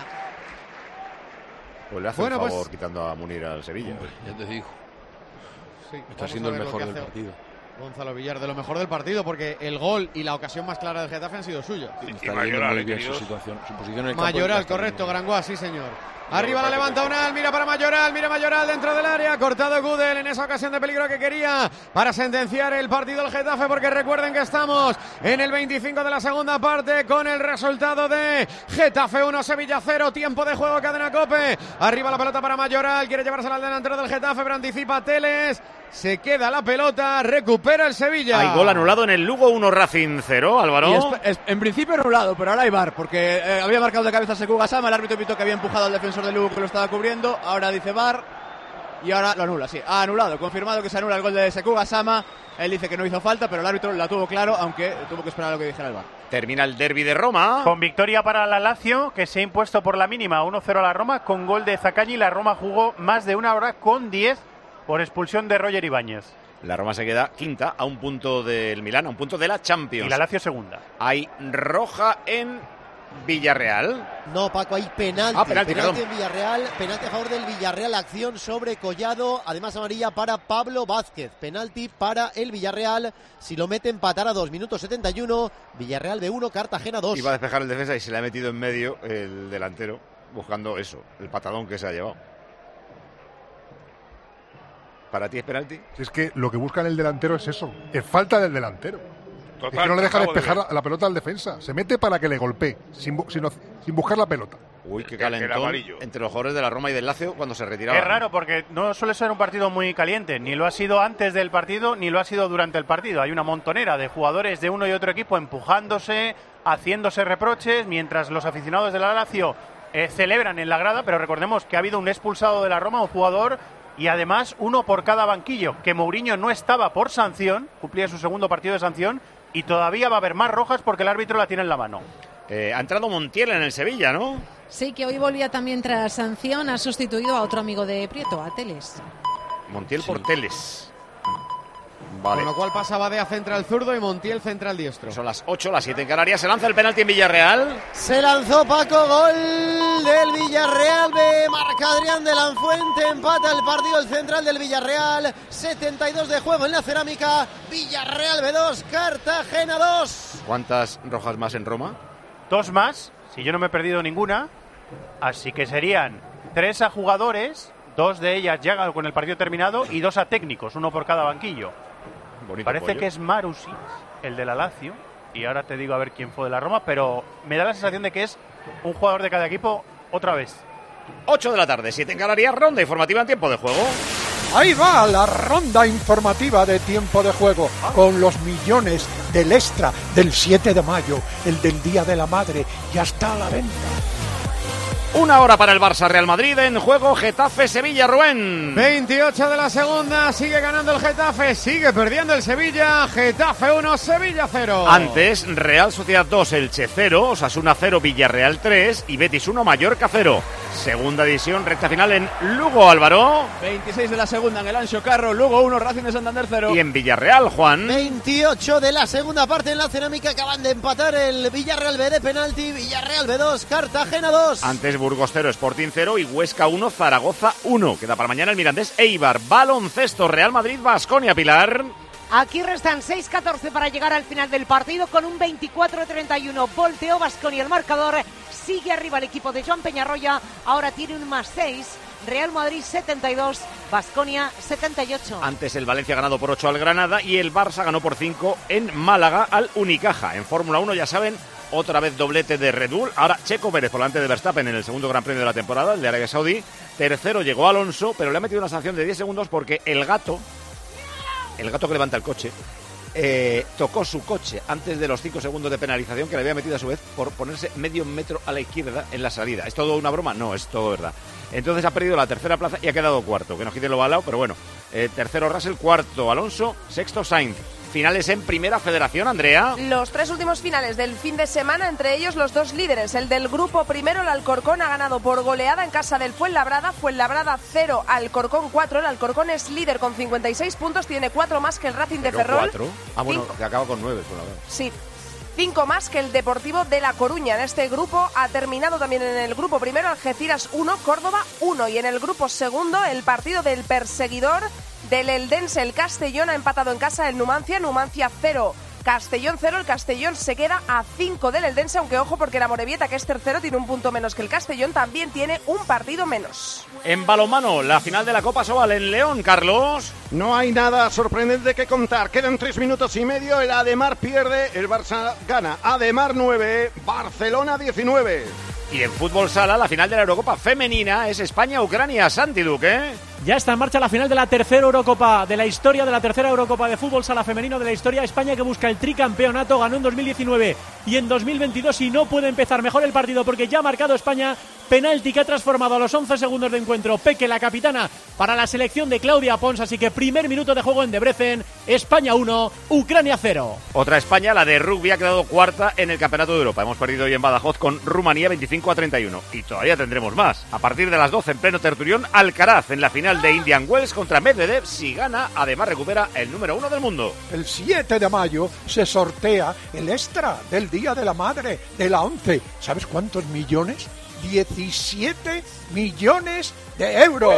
Pues le hace bueno, un favor pues... quitando a Munir al Sevilla. Hombre, ya te digo. Sí, está siendo el mejor del partido. Gonzalo Villar, de lo mejor del partido, porque el gol y la ocasión más clara del Getafe han sido suyos. Sí, está Mayoral, muy bien su situación, su posición en el Mayoral, campo correcto, Granguá, sí señor. Arriba la levanta Unal, mira para Mayoral, mira Mayoral dentro del área, cortado Gudel en esa ocasión de peligro que quería para sentenciar el partido del Getafe, porque recuerden que estamos en el veinticinco de la segunda parte con el resultado de Getafe uno, Sevilla cero, tiempo de juego, cadena COPE. Arriba la pelota para Mayoral, quiere llevársela al delantero del Getafe, pero anticipa Teles. Se queda la pelota, recupera el Sevilla. Hay gol anulado en el Lugo uno, Racing cero, Álvaro. Es, es, en principio anulado, pero ahora hay V A R, porque eh, había marcado de cabeza Sekou Gassama, el árbitro pitó que había empujado al defensor del Lugo que lo estaba cubriendo, ahora dice V A R y ahora lo anula, sí, ha anulado, confirmado que se anula el gol de Sekou Gassama. Él dice que no hizo falta, pero el árbitro la tuvo claro, aunque tuvo que esperar a lo que dijera el V A R. Termina el derbi de Roma. Con victoria para la Lazio, que se ha impuesto por la mínima uno cero a la Roma, con gol de Zaccagni. La Roma jugó más de una hora con diez por expulsión de Roger Ibáñez. La Roma se queda quinta a un punto del Milán, a un punto de la Champions. Y la Lazio segunda. Hay roja en Villarreal. No, Paco, hay penalti. Ah, penalti, penalti en Villarreal, penalti a favor del Villarreal, acción sobre Collado, además amarilla para Pablo Vázquez. Penalti para el Villarreal, si lo mete empatar a dos, minutos setenta y uno, Villarreal B uno, Cartagena dos. Iba a despejar el defensa y se le ha metido en medio el delantero, buscando eso, el patadón que se ha llevado. ¿Para ti es penalti? Si es que lo que busca en el delantero es eso, es falta del delantero. Total, es que no le deja despejar de la, la pelota al defensa. Se mete para que le golpee, sin, sin, sin buscar la pelota. Uy, qué calentón entre los jugadores de la Roma y del Lazio cuando se retiraban. Es raro porque no suele ser un partido muy caliente. Ni lo ha sido antes del partido, ni lo ha sido durante el partido. Hay una montonera de jugadores de uno y otro equipo empujándose, haciéndose reproches, mientras los aficionados de la Lazio eh, celebran en la grada. Pero recordemos que ha habido un expulsado de la Roma, un jugador, y además uno por cada banquillo. Que Mourinho no estaba por sanción, cumplía su segundo partido de sanción, y todavía va a haber más rojas porque el árbitro la tiene en la mano. Eh, ha entrado Montiel en el Sevilla, ¿no? Sí, que hoy volvía también tras sanción, ha sustituido a otro amigo de Prieto, a Teles. Montiel sí. por Teles. Vale. Con lo cual pasa Badea central zurdo y Montiel central diestro. Son las ocho, las siete en Canarias. Se lanza el penalti en Villarreal. Se lanzó Paco, gol del Villarreal. B, marca Adrián de Lanfuente. Empata el partido el central del Villarreal. setenta y dos de juego en la cerámica. Villarreal B dos, Cartagena dos. ¿Cuántas rojas más en Roma? Dos más, si yo no me he perdido ninguna. Así que serían tres a jugadores, dos de ellas ya con el partido terminado y dos a técnicos, uno por cada banquillo. Bonito Parece pollo. Que es Marusic, el de la Lazio, y ahora te digo a ver quién fue de la Roma, pero me da la sensación de que es un jugador de cada equipo otra vez. ocho de la tarde, siete en Canarias, ronda informativa en tiempo de juego. Ahí va la ronda informativa de tiempo de juego, ah. con los millones del extra del siete de mayo, el del Día de la Madre, ya está a la venta. Una hora para el Barça Real Madrid en juego Getafe-Sevilla, Rubén. veintiocho de la segunda, sigue ganando el Getafe, sigue perdiendo el Sevilla. Getafe uno, Sevilla cero. Antes, Real Sociedad dos, Elche cero, Osasuna cero, Villarreal tres y Betis uno, Mallorca cero. Segunda división, recta final en Lugo, Álvaro. veintiséis de la segunda en el Anxo Carro, Lugo uno, Racing de Santander cero. Y en Villarreal, Juan. veintiocho de la segunda parte en la cerámica, acaban de empatar el Villarreal B de penalti, Villarreal B dos, Cartagena dos. Antes Burgos cero, Sporting cero y Huesca uno, Zaragoza uno. Queda para mañana el Mirandés Eibar. Baloncesto, Real Madrid, Baskonia, Pilar. Aquí restan seis catorce para llegar al final del partido con un veinticuatro treinta y uno. Volteó Baskonia el marcador. Sigue arriba el equipo de Joan Peñarroya. Ahora tiene un más seis. Real Madrid setenta y dos, Baskonia setenta y ocho. Antes el Valencia ha ganado por ocho al Granada y el Barça ganó por cinco en Málaga al Unicaja. En Fórmula uno, ya saben, otra vez doblete de Red Bull. Ahora Checo Pérez por delante de Verstappen en el segundo Gran Premio de la temporada, el de Arabia Saudí. Tercero llegó Alonso, pero le ha metido una sanción de diez segundos porque el gato, el gato que levanta el coche, eh, tocó su coche antes de los cinco segundos de penalización que le había metido a su vez por ponerse medio metro a la izquierda en la salida. ¿Es todo una broma? No, es todo verdad. Entonces ha perdido la tercera plaza y ha quedado cuarto. Que no quite lo balao, pero bueno. Eh, tercero Russell, cuarto Alonso, sexto Sainz. Finales en Primera Federación, Andrea. Los tres últimos finales del fin de semana, entre ellos los dos líderes. El del grupo primero, el Alcorcón, ha ganado por goleada en casa del Fuenlabrada. Fuenlabrada cero, Alcorcón cuatro. El Alcorcón es líder con cincuenta y seis puntos, tiene cuatro más que el Racing de Ferrol. ¿Cuatro? Ah, bueno, Cinco. Que acaba con nueve, Fuenlabrada. Sí. Cinco más que el Deportivo de La Coruña. En este grupo ha terminado también en el grupo primero Algeciras uno, Córdoba uno. Y en el grupo segundo el partido del perseguidor del Eldense, el Castellón, ha empatado en casa el Numancia. Numancia cero, Castellón cero. El Castellón se queda a cinco del Eldense, aunque ojo porque la Morevieta, que es tercero, tiene un punto menos que el Castellón, también tiene un partido menos. En balonmano, la final de la Copa Sobal en León, Carlos. No hay nada sorprendente que contar. Quedan tres minutos y medio. El Ademar pierde, el Barça gana. Ademar nueve, Barcelona diecinueve. Y en fútbol sala, la final de la Eurocopa femenina es España-Ucrania. Santi Duque. Ya está en marcha la final de la tercera Eurocopa de la historia, de la tercera Eurocopa de fútbol sala femenino de la historia. España, que busca el tricampeonato, ganó en dos mil diecinueve y en dos mil veintidós y no puede empezar mejor el partido porque ya ha marcado España penalti que ha transformado a los once segundos de encuentro Peque, la capitana, para la selección de Claudia Pons. Así que primer minuto de juego en Debrecen. España uno, Ucrania cero. Otra España, la de rugby, ha quedado cuarta en el Campeonato de Europa. Hemos perdido hoy en Badajoz con Rumanía veinticinco a treinta y uno. Y todavía tendremos más. A partir de las doce en pleno tertulión, Alcaraz en la final de Indian Wells contra Medvedev. Si gana, además recupera el número uno del mundo. El siete de mayo se sortea el extra del Día de la Madre de la ONCE. ¿Sabes cuántos millones? diecisiete millones de euros.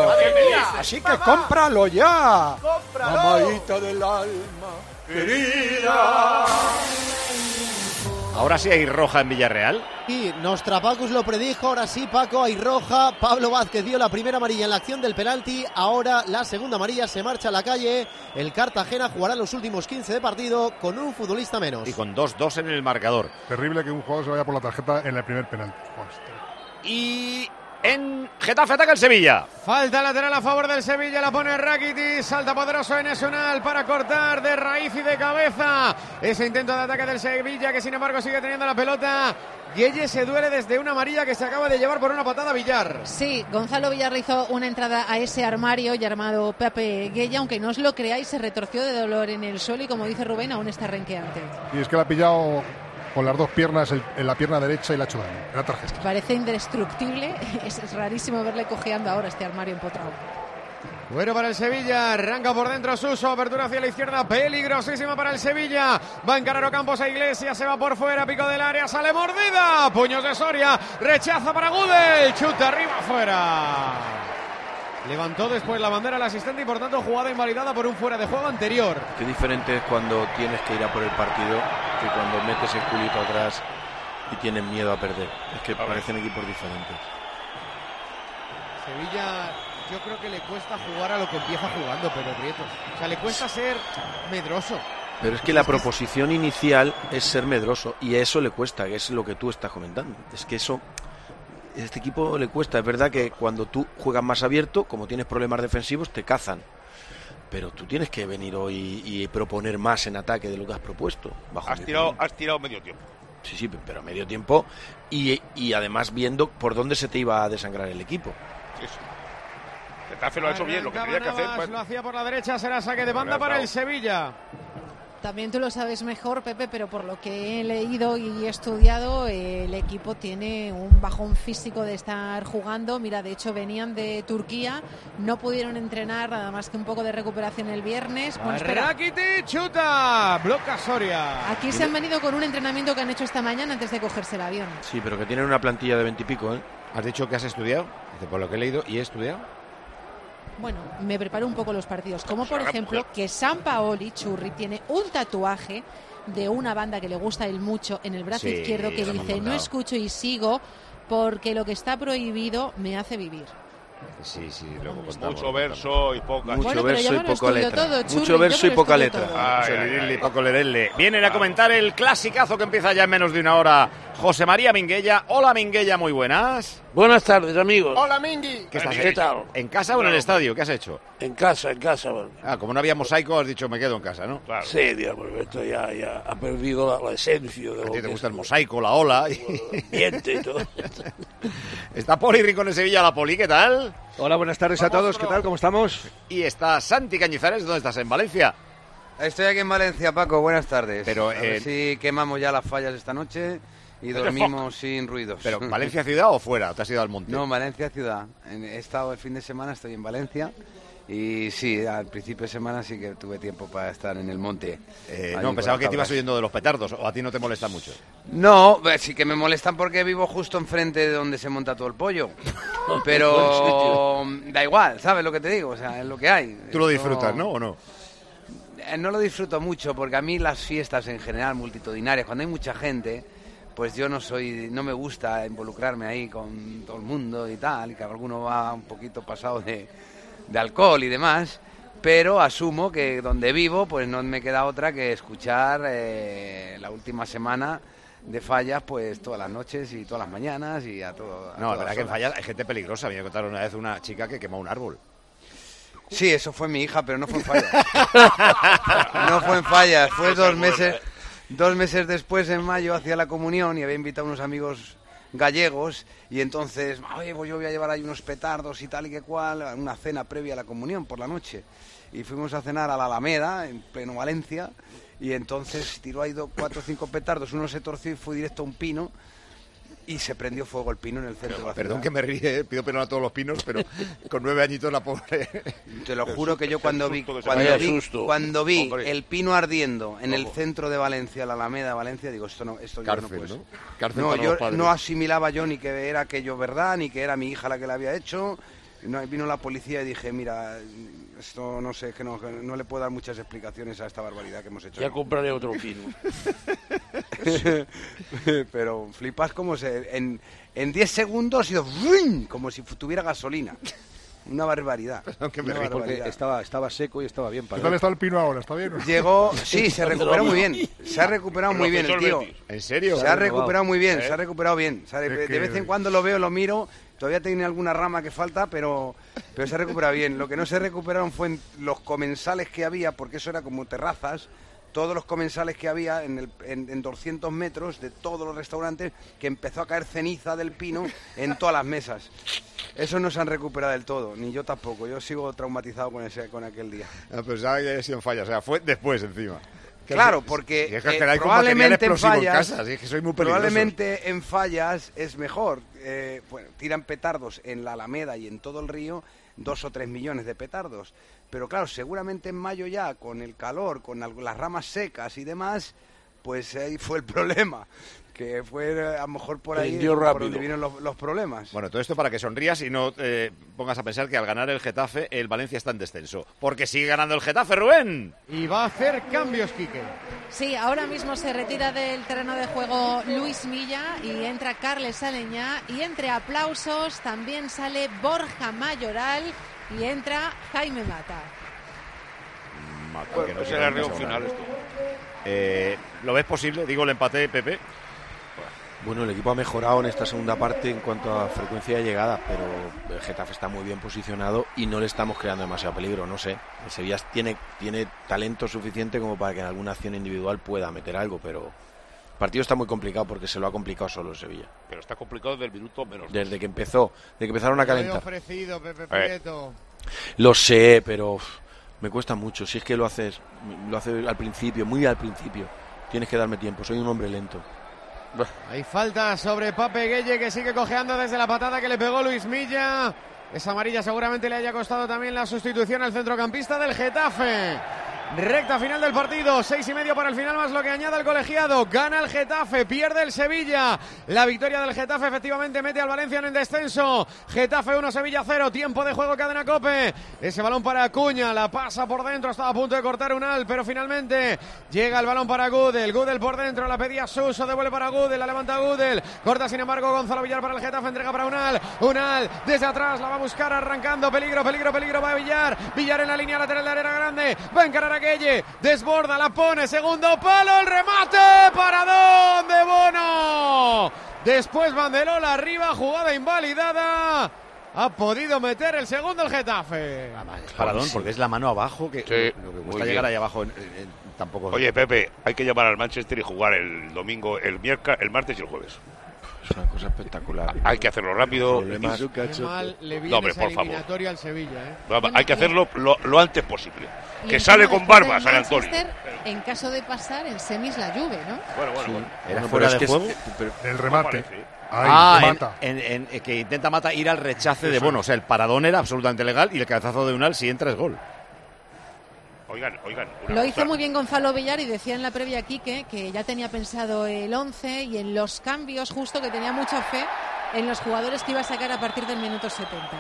Así que cómpralo ya. ¡Cómpralo! Mamadita del alma querida. Ahora sí hay roja en Villarreal. Y Nostrapacus lo predijo, ahora sí, Paco, hay roja. Pablo Vázquez dio la primera amarilla en la acción del penalti, ahora la segunda amarilla, se marcha a la calle. El Cartagena jugará los últimos quince de partido con un futbolista menos. Y con dos dos en el marcador. Terrible que un jugador se vaya por la tarjeta en el primer penalti. Y en Getafe ataca el Sevilla. Falta lateral a favor del Sevilla, la pone Rakitic, salta poderoso en Esunal para cortar de raíz y de cabeza ese intento de ataque del Sevilla, que sin embargo sigue teniendo la pelota. Gueye se duele desde una amarilla que se acaba de llevar por una patada Villar. Sí, Gonzalo Villar hizo una entrada a ese armario llamado Pepe Gueye, aunque no os lo creáis, se retorció de dolor en el suelo y, como dice Rubén, aún está renqueante. Y es que la ha pillado con las dos piernas en la pierna derecha y la ha hecho daño en la tarjeta. Parece indestructible, es rarísimo verle cojeando ahora este armario empotrado. Bueno para el Sevilla, arranca por dentro Suso, apertura hacia la izquierda, peligrosísima para el Sevilla. Va a encarar Ocampos a Iglesias, se va por fuera, pico del área, sale mordida. Puños de Soria, rechaza para Gudel, chuta arriba, fuera. Levantó después la bandera el asistente y por tanto jugada invalidada por un fuera de juego anterior. Qué diferente es cuando tienes que ir a por el partido que cuando metes el culito atrás y tienes miedo a perder. Es que parecen equipos diferentes. Sevilla, yo creo que le cuesta jugar a lo que empieza jugando, pero Prieto. O sea, le cuesta ser medroso. Pero es que la proposición inicial es ser medroso y a eso le cuesta, que es lo que tú estás comentando. Es que eso... A este equipo le cuesta. Es verdad que cuando tú juegas más abierto, como tienes problemas defensivos, te cazan. Pero tú tienes que venir hoy y proponer más en ataque de lo que has propuesto. Bajo has, tirado, has tirado medio tiempo. Sí, sí, pero medio tiempo. Y, y además viendo por dónde se te iba a desangrar el equipo. Sí, sí. Getafe lo ha hecho bien, lo que tenía que hacer. Pues... Lo hacía por la derecha, será saque de banda para el Sevilla. También tú lo sabes mejor, Pepe, pero por lo que he leído y he estudiado, eh, el equipo tiene un bajón físico de estar jugando. Mira, de hecho venían de Turquía, no pudieron entrenar, nada más que un poco de recuperación el viernes. Bueno, Rakitic, chuta, bloca Soria. Aquí se han venido con un entrenamiento que han hecho esta mañana antes de cogerse el avión. Sí, pero que tienen una plantilla de veintipico, ¿eh? ¿Has dicho que has estudiado? Dice, por lo que he leído, ¿y he estudiado? bueno, me preparo un poco los partidos. Como por ejemplo que Sampaoli, Churri, tiene un tatuaje de una banda que le gusta a él mucho en el brazo Sí, izquierdo que lo hemos dice: no contado. escucho y sigo porque lo que está prohibido me hace vivir. Sí, sí, luego contamos. Mucho verso y poca. Mucho Bueno, pero verso ya y me lo poca estudio letra. todo, Churri, Mucho yo verso me y lo poca estudio letra. todo. Mucho lirili y poco lerele. Vienen a comentar el clasicazo que empieza ya en menos de una hora. José María Minguella. Hola, Minguella, muy buenas. Buenas tardes, amigos. Hola, Mingui. ¿Qué estás ¿Qué tal? ¿En casa o en el estadio? ¿Qué has hecho? En casa, en casa. Bueno. Ah, como no había mosaico, has dicho me quedo en casa, ¿no? Claro. Sí, Dios, porque esto ya, ya ha perdido la, la esencia de A lo ti te que gusta es el mosaico, la ola. el ambiente y todo. Está Poli Rincón de Sevilla, la Poli, ¿qué tal? Hola, buenas tardes a todos, ¿qué tal? ¿Cómo estamos? Y está Santi Cañizares, ¿dónde estás? ¿En Valencia? Estoy aquí en Valencia, Paco, buenas tardes. Pero, a ver eh, si quemamos ya las fallas esta noche y dormimos sin ruidos. ¿Pero Valencia ciudad o fuera? ¿Te has ido al monte? No, Valencia ciudad. En- He estado el fin de semana, estoy en Valencia. Y sí, al principio de semana sí que tuve tiempo para estar en el monte. Eh, Allí no, con pensaba las que te ibas cabras. oyendo de los petardos, o a ti no te molesta mucho. No, eh, sí que me molestan porque vivo justo enfrente de donde se monta todo el pollo. Pero da igual, ¿sabes lo que te digo? O sea, es lo que hay. Tú lo Esto- disfrutas, ¿no? ¿O no? Eh, No lo disfruto mucho porque a mí las fiestas en general multitudinarias, cuando hay mucha gente, pues yo no soy, no me gusta involucrarme ahí con todo el mundo y tal, y que alguno va un poquito pasado de, de alcohol y demás, pero asumo que donde vivo pues no me queda otra que escuchar eh, la última semana de fallas pues todas las noches y todas las mañanas y a todo. a No, la todas verdad que en horas. Fallas hay gente peligrosa. Me contaron una vez una chica que quemó un árbol. Sí, eso fue mi hija, pero no fue en fallas. No fue en fallas, fue dos meses, dos meses después, en mayo, hacía la comunión y había invitado a unos amigos gallegos y entonces, oye, pues yo voy a llevar ahí unos petardos y tal y que cual, una cena previa a la comunión por la noche. Y fuimos a cenar a la Alameda, en pleno Valencia, y entonces tiró ahí do- cuatro o cinco petardos, uno se torció y fue directo a un pino y se prendió fuego el pino en el centro de la Perdón ciudad. que me ríe, pido perdón a todos los pinos, pero con nueve añitos la pobre... Te lo juro que yo cuando vi, susto que se cuando vaya vi, susto. cuando vi Hombre. el pino ardiendo en el Ojo. centro de Valencia, la Alameda de Valencia, digo, esto no, esto yo Cárcel, no puede ser. ¿no? Cárcel No, para yo los padres. no asimilaba yo ni que era aquello verdad, ni que era mi hija la que la había hecho. No, vino la policía y dije, mira, esto no sé, que no, que no le puedo dar muchas explicaciones a esta barbaridad que hemos hecho. Ya compraré otro pino. Pero flipas como se... En, en diez segundos y ¡vum! Como si fu- tuviera gasolina. Una barbaridad. Aunque Una porque barbaridad. estaba, estaba seco y estaba bien. ¿Qué para tal está el pino ahora? ¿Está bien? Llegó, sí, se recuperó muy bien. Se ha recuperado muy bien el tío. ¿En serio? Se ha recuperado muy bien, se ha recuperado bien. Se ha- Es De que- vez en cuando lo veo, lo miro. Todavía tiene alguna rama que falta, pero, pero se ha recuperado bien. Lo que no se recuperaron fue en los comensales que había, porque eso era como terrazas. Todos los comensales que había en, el, en, en doscientos metros de todos los restaurantes, que empezó a caer ceniza del pino en todas las mesas. Eso no se han recuperado del todo, ni yo tampoco. Yo sigo traumatizado con ese con aquel día. Ah, pues ya había sido en Fallas, o sea, fue después encima. Claro, porque Y es que eh, hay con material probablemente en explosivo en fallas, casa, así es que soy muy peligroso. probablemente en fallas es mejor. Eh, bueno, tiran petardos en la Alameda y en todo el río, dos o tres millones de petardos. Pero claro, seguramente en mayo ya, con el calor, con algo- las ramas secas y demás, pues ahí fue el problema. Que fue eh, a lo mejor por ahí Prendió por rápido. donde vienen los, los problemas. Bueno, todo esto para que sonrías y no eh, pongas a pensar que al ganar el Getafe, el Valencia está en descenso. Porque sigue ganando el Getafe, Rubén. Y va a hacer cambios, Quique. Sí, ahora mismo se retira del terreno de juego Luis Milla y entra Carles Aleñá y entre aplausos también sale Borja Mayoral y entra Jaime Mata. Mata, Bueno, que no pues quiere era empezar río a final ganar. esto. Eh, ¿Lo ves posible? Digo, el empate, Pepe. Bueno, el equipo ha mejorado en esta segunda parte en cuanto a frecuencia de llegada, pero el Getafe está muy bien posicionado y no le estamos creando demasiado peligro, no sé. El Sevilla tiene, tiene talento suficiente como para que en alguna acción individual pueda meter algo, pero el partido está muy complicado porque se lo ha complicado solo el Sevilla. Pero está complicado desde el minuto menos dos. Desde que empezó, desde que empezaron a Lo he calentar. ofrecido, Pepe Eh. Prieto. Lo sé, pero uf, me cuesta mucho. Si es que lo haces, lo haces al principio, muy al principio. Tienes que darme tiempo, soy un hombre lento. Hay falta sobre Pape Gueye, que sigue cojeando desde la patada que le pegó Luis Milla. Esa amarilla seguramente le haya costado también la sustitución al centrocampista del Getafe. Recta final del partido, seis y medio para el final, más lo que añada el colegiado. Gana el Getafe, pierde el Sevilla. La victoria del Getafe efectivamente mete al Valencia en el descenso. Getafe uno, Sevilla cero. Tiempo de juego, Cadena COPE. Ese balón para Acuña, la pasa por dentro, estaba a punto de cortar Unal, pero finalmente llega el balón para Gudel. Gudel por dentro, la pedía Suso, devuelve para Gudel, la levanta Gudel. Corta sin embargo Gonzalo Villar para el Getafe, entrega para Unal. Unal desde atrás, la va a buscar arrancando. Peligro, peligro, peligro va Villar. Villar en la línea lateral de área grande. Va a encarar a Gueye, desborda, la pone, segundo palo, el remate, paradón de Bono. Después Banderola arriba, jugada invalidada. Ha podido meter el segundo el Getafe. Paradón, porque es la mano abajo que, Sí, lo que muy cuesta bien. llegar ahí abajo en- en- tampoco. Oye, Pepe, hay que llamar al Manchester y jugar el domingo, el miércoles, el martes y el jueves. Es una cosa espectacular. Hay que hacerlo rápido. Problemas. Qué mal le viene No, hombre, esa por favor. eliminatoria al Sevilla, ¿eh? Vamos, hay que hacerlo lo, lo antes posible. Y Que encima sale con después barba del San Antonio. Manchester, en caso de pasar, en semis la Juve, ¿no? Bueno, bueno, bueno. ¿Era Bueno, fuera pero de es que juego? es- pero- El remate. Ahí, ah, en- Mata. en- en- en- que intenta Mata ir al rechace de Eso Bono. es. O sea, el paradón era absolutamente legal y el cabezazo de Unal, si entra, es gol. Oigan, oigan. una Lo cosa. hizo muy bien Gonzalo Villar y decía en la previa Quique que ya tenía pensado el once y en los cambios justo que tenía mucha fe en los jugadores que iba a sacar a partir del minuto setenta.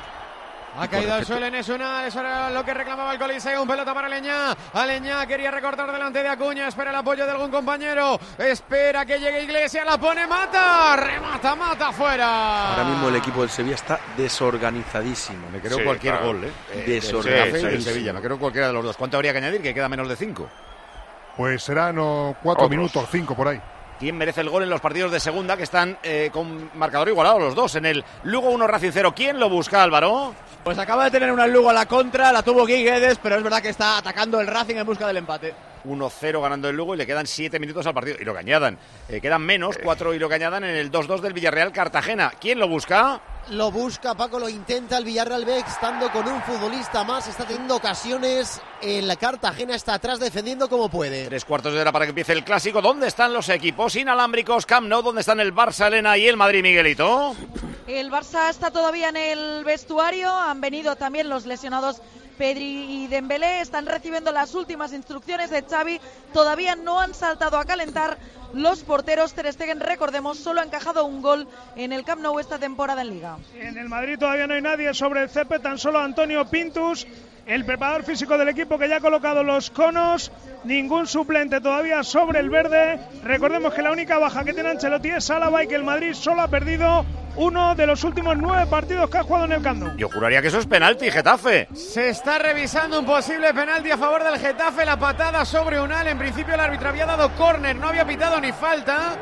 Ha caído al suelo en Unal, eso era lo que reclamaba el Coliseo, un pelota para Aleñá. Aleñá quería recortar delante de Acuña, espera el apoyo de algún compañero, espera que llegue Iglesias, la pone Mata, remata Mata fuera. Ahora mismo el equipo del Sevilla está desorganizadísimo. Me creo Sí, cualquier claro. gol, ¿eh? Eh, del Desorganizadísimo. Getafe y del Sevilla, me creo cualquiera de los dos. ¿Cuánto habría que añadir? Que queda menos de cinco. Pues serán oh, cuatro Otros. minutos, cinco por ahí. ¿Quién merece el gol en los partidos de segunda que están eh, con marcador igualado los dos? En el Lugo uno, Racing cero. ¿Quién lo busca, Álvaro? Pues acaba de tener una Lugo a la contra, la tuvo Guedes, pero es verdad que está atacando el Racing en busca del empate. uno cero ganando el Lugo y le quedan siete minutos al partido. Y lo que añadan. Eh, quedan menos, cuatro y lo que añadan en el dos dos del Villarreal Cartagena. ¿Quién lo busca? Lo busca, Paco, lo intenta el Villarreal B, estando con un futbolista más, está teniendo ocasiones, el Cartagena está atrás defendiendo como puede. Tres cuartos de hora para que empiece el clásico. ¿Dónde están los equipos inalámbricos? Camp Nou, ¿dónde están el Barça, Elena, y el Madrid, Miguelito? El Barça está todavía en el vestuario, han venido también los lesionados Pedri y Dembélé, están recibiendo las últimas instrucciones de Xavi, todavía no han saltado a calentar los porteros. Ter Stegen, recordemos, solo ha encajado un gol en el Camp Nou esta temporada en Liga. En el Madrid todavía no hay nadie sobre el césped, tan solo Antonio Pintus, el preparador físico del equipo que ya ha colocado los conos, ningún suplente todavía sobre el verde. Recordemos que la única baja que tiene Ancelotti es Álava y que el Madrid solo ha perdido uno de los últimos nueve partidos que ha jugado en el Camp Nou. Yo juraría que eso es penalti, Getafe. Se está revisando un posible penalti a favor del Getafe, la patada sobre Unal, en principio el árbitro había dado córner, no había pitado ni falta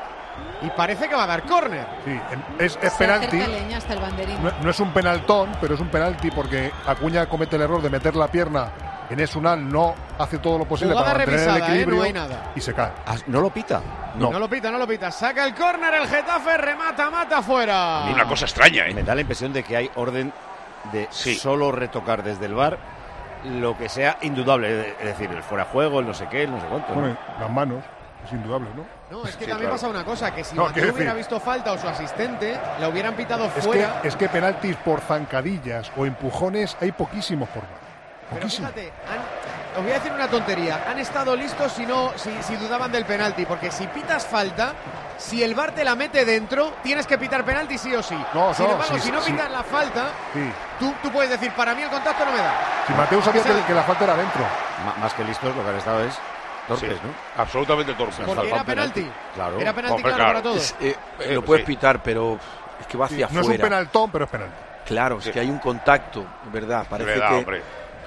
y parece que va a dar córner. Sí, em- es, es Se penalti. acerca Leña hasta el banderín. No, no es un penaltón, pero es un penalti porque Acuña comete el error de meter la pierna en Esunal, no hace todo lo posible Jugada para mantener el revisada, ¿eh? equilibrio No hay nada. y se cae. Ah, ¿no lo pita? No. No lo pita, no lo pita. Saca el córner el Getafe, remata, mata fuera. Una cosa extraña, ¿eh? Me da la impresión de que hay orden de Sí. solo retocar desde el V A R lo que sea indudable. Es decir, el fuera de juego, el no sé qué, el no sé cuánto. ¿no? Bueno, las manos, es indudable, ¿no? No, es que Sí, también claro. pasa una cosa, que si No, Mateo quiero hubiera decir- visto falta o su asistente, la hubieran pitado Es que, fuera. es que penaltis por zancadillas o empujones hay poquísimos por V A R. Pero Poquísimos. fíjate, han- os voy a decir una tontería. Han estado listos si, no, si, si dudaban del penalti, porque si pitas falta, si el V A R te la mete dentro, tienes que pitar penalti sí o sí. No, Sin no, embargo, sí, si no sí. pitas la falta, Sí. tú, tú puedes decir, para mí el contacto no me da. Si Mateo sabía Porque que, que la falta era dentro. Ma- Más que listos, lo que han estado es torpes, Sí, ¿no? absolutamente torpes. Porque era falta penalti. Claro. Era penalti Hombre, claro, claro. para todos. Es, eh, Eh, lo puedes sí. pitar, pero es que va Sí, hacia no es un afuera. penaltón, pero es penalti. Claro, es Sí. que hay un contacto, es verdad. De Parece verdad, que hombre.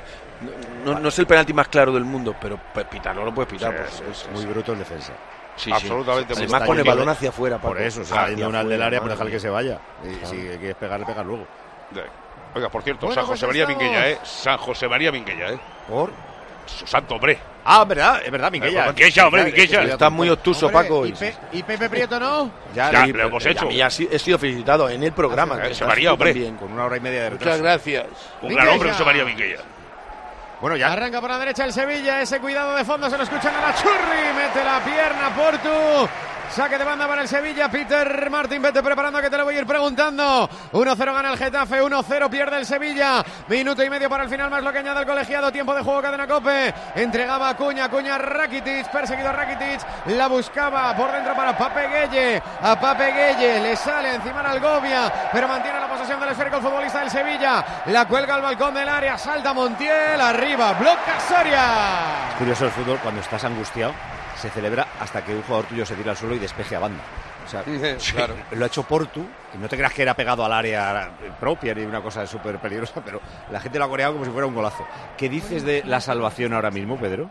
no, no es el penalti más claro del mundo, pero pues, pitarlo lo puedes pitar. Sí, por sí, supuesto. Muy bruto en defensa. Sí, sí. Absolutamente Además brutal. con el Yo balón quiero- hacia afuera. Por Paco. eso, o sea, Hacia yendo al del afuera, área, pues madre dejar que se vaya. Y Claro. si quieres pegarle, pegar luego. Eh, Oiga, por cierto, Bueno, San pues José María estamos- Minguella, ¿eh? San José María Minguella, ¿eh? ¿Por? Su santo hombre. Ah, verdad, es verdad, Minguella. Minguella, hombre, Minguella. Está muy obtuso, Hombre, Paco. y, Pe- y Pepe Prieto no. Ya, Ya, sí, lo hemos Y a hecho. mí ha si- he sido felicitado en el programa. José que está María, hombre. también. con una hora y media de Muchas retraso. gracias. Un Minguella. gran hombre, José María Minguella. Bueno, ya. Arranca por la derecha el Sevilla, ese cuidado de fondo se lo escuchan a la Churri, mete la pierna Portu, Saque de banda para el Sevilla. Peter Martín, vete preparando que te lo voy a ir preguntando. uno cero gana el Getafe, uno cero pierde el Sevilla. Minuto y medio para el final, más lo que añade el colegiado. Tiempo de juego, cadena COPE. Entregaba a Cuña, Cuña Rakitic, perseguido a Rakitic. La buscaba por dentro para Pape Gueye. A Pape Gueye le sale encima a Algovia, pero mantiene la posesión del esférico el futbolista del Sevilla. La cuelga al balcón del área, salta Montiel, arriba, bloca Soria. Es curioso el fútbol, cuando estás angustiado, se celebra hasta que un jugador tuyo se tira al suelo y despeje a banda. O sea, claro. Lo ha hecho Portu, y no te creas que era pegado al área propia ni una cosa súper peligrosa, pero la gente lo ha coreado como si fuera un golazo. ¿Qué dices de la salvación ahora mismo, Pedro?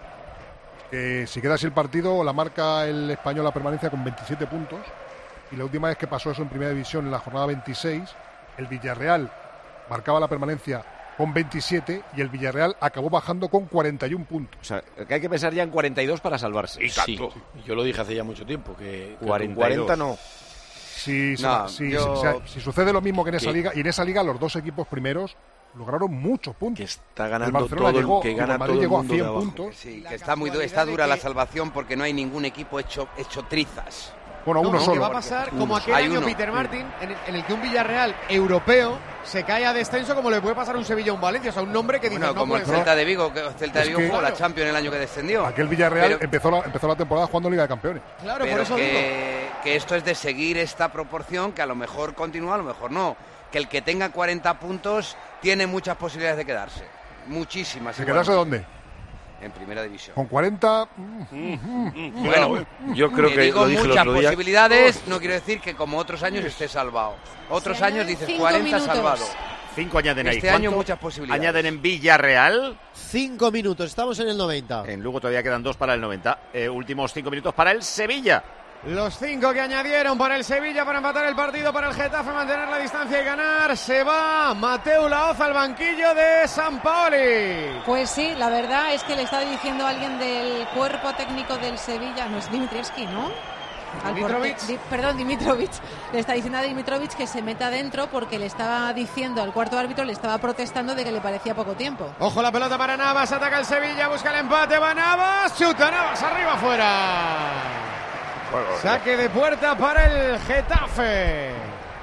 Eh, si queda así el partido, la marca el Español la permanencia con veintisiete puntos, y la última vez que pasó eso en Primera División, en la jornada veintiséis, el Villarreal marcaba la permanencia con veintisiete y el Villarreal acabó bajando con cuarenta y un puntos. O sea, que hay que pensar ya en cuarenta y dos para salvarse. Y sí, yo lo dije hace ya mucho tiempo, que, que cuarenta, cuarenta no. Si, no, si, yo... si, si, si sucede lo mismo que en esa ¿Qué? liga, y en esa liga los dos equipos primeros lograron muchos puntos. Que está ganando el Barcelona todo llegó, el que gana el Madrid todo el llegó mundo a cien de abajo. puntos. Sí, que está muy du- está dura la salvación porque no hay ningún equipo hecho hecho trizas. Bueno, No, uno lo solo. que va a pasar Uno. como aquel Hay año uno. Peter Martin, en el, en el que un Villarreal europeo se cae a descenso, como le puede pasar a un Sevilla o un Valencia. O sea, un nombre que dice Bueno, no como el puede ser. Celta de Vigo, que el Celta de Es Vigo que- jugó la claro. Champions el año que descendió. Aquel Villarreal Pero- empezó, la, empezó la temporada jugando Liga de Campeones. Claro, pero por eso digo. que, que esto es de seguir esta proporción, que a lo mejor continúa, a lo mejor no. Que el que tenga cuarenta puntos tiene muchas posibilidades de quedarse. Muchísimas. ¿Se igual. quedarse dónde? En Primera División. Con cuarenta. mm, mm. Bueno, yo creo que que digo lo dije el muchas otro día. posibilidades, no quiero decir que como otros años esté salvado. Otros Se años añaden dices cinco cuarenta minutos. salvado. Cinco añaden ahí. Este año ¿Cuánto muchas posibilidades. añaden en Villarreal? Cinco minutos, estamos en el noventa. En Lugo todavía quedan dos para el noventa. Eh, últimos cinco minutos para el Sevilla. Los cinco que añadieron para el Sevilla para empatar el partido, para el Getafe mantener la distancia y ganar. Se va Mateu Laoz al banquillo de Sampaoli. Pues sí, la verdad es que le está diciendo a alguien del cuerpo técnico del Sevilla, no es Dimitrievski, ¿no? Al Dimitrovic. porte- Di- perdón, Dimitrovic. Le está diciendo a Dimitrovic que se meta dentro porque le estaba diciendo al cuarto árbitro, le estaba protestando de que le parecía poco tiempo. Ojo la pelota para Navas, ataca el Sevilla, busca el empate, va Navas, chuta Navas, arriba, afuera. Saque de puerta para el Getafe.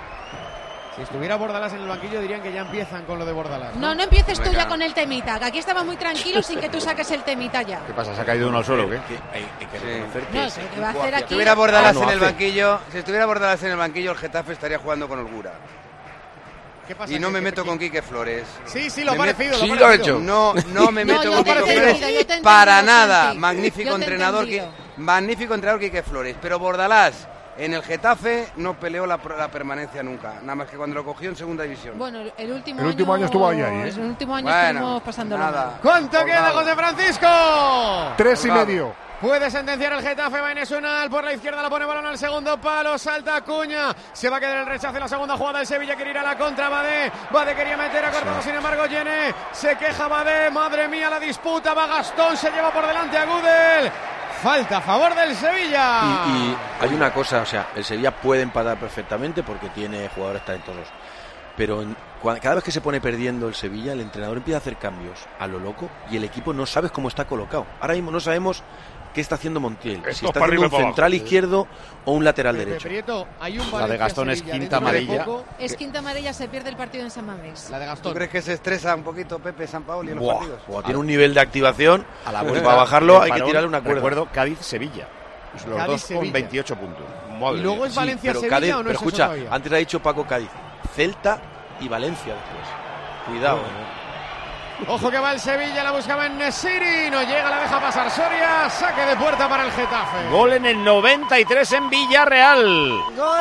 Si estuviera Bordalás en el banquillo dirían que ya empiezan con lo de Bordalás. No, no empieces tú ya con el temita, que aquí estaba muy tranquilo sin que tú saques el temita ya. ¿Qué pasa? ¿Se ha caído uno al suelo o qué? Hay, hay que reconocer que No, ese lo que va a equipo hacer hacia- aquí- Si estuviera Bordalás Ah, no en el hace. banquillo, si estuviera Bordalás en el banquillo, el Getafe estaría jugando con holgura. ¿Qué pasa? Y no ¿Qué- me qué- meto qué- con Quique Flores. Sí, sí, lo Me ha met- parecido. Sí, lo ha lo ha parecido. hecho. No, no me No, meto yo con te he Quique entendido, Flores yo te he para entendido, nada. Santi. Magnífico Yo te he entrenador, que, entendido. magnífico entrenador Quique Flores. Pero Bordalás en el Getafe no peleó la, la permanencia nunca. Nada más que cuando lo cogió en segunda división. Bueno, el último, El último año estuvo ahí, ahí, ¿eh? El último año Bueno, estuvimos pasándolo nada. mal. ¿Cuánto queda, Colgado. José Francisco? Tres y Colgado. medio. Puede sentenciar el Getafe, Baines Unal por la izquierda, la pone balón al segundo palo, salta Acuña, se va a quedar el rechazo en la segunda jugada, el Sevilla quiere ir a la contra, Badé, Badé quería meter a cortado, sin embargo Llené, se queja Badé, madre mía la disputa, va Gastón, se lleva por delante a Gudel, falta a favor del Sevilla. Y, y hay una cosa, o sea, el Sevilla puede empatar perfectamente porque tiene jugadores talentosos. Pero en- cua- cada vez que se pone perdiendo el Sevilla, el entrenador empieza a hacer cambios a lo loco y el equipo no sabes cómo está colocado. Ahora mismo no sabemos qué está haciendo Montiel. Esto Si es está para haciendo arriba un y para central abajo. izquierdo o un lateral Pepe derecho. Prieto, hay un La de Valencia Gastón es Sevilla quinta dentro de amarilla. poco. Es quinta amarilla, se pierde el partido en San Mamés. La de ¿Tú Gastón. crees que se estresa un poquito Pepe Sampaoli en los Buah, partidos? buah, tiene un nivel de activación A la y vuelta, para bajarlo el hay que parón, tirarle una cuerda. Recuerdo Cádiz-Sevilla. Los Cádiz, dos Sevilla. con veintiocho puntos. Y luego es Sí, Valencia-Sevilla pero Cádiz, o no pero es eso escucha, todavía? antes ha dicho Paco Cádiz, Celta y Valencia después. Cuidado. ¿eh? Ojo que va el Sevilla, la buscaba en Nesiri, no llega, la deja pasar Soria, saque de puerta para el Getafe. Gol en el noventa y tres en Villarreal.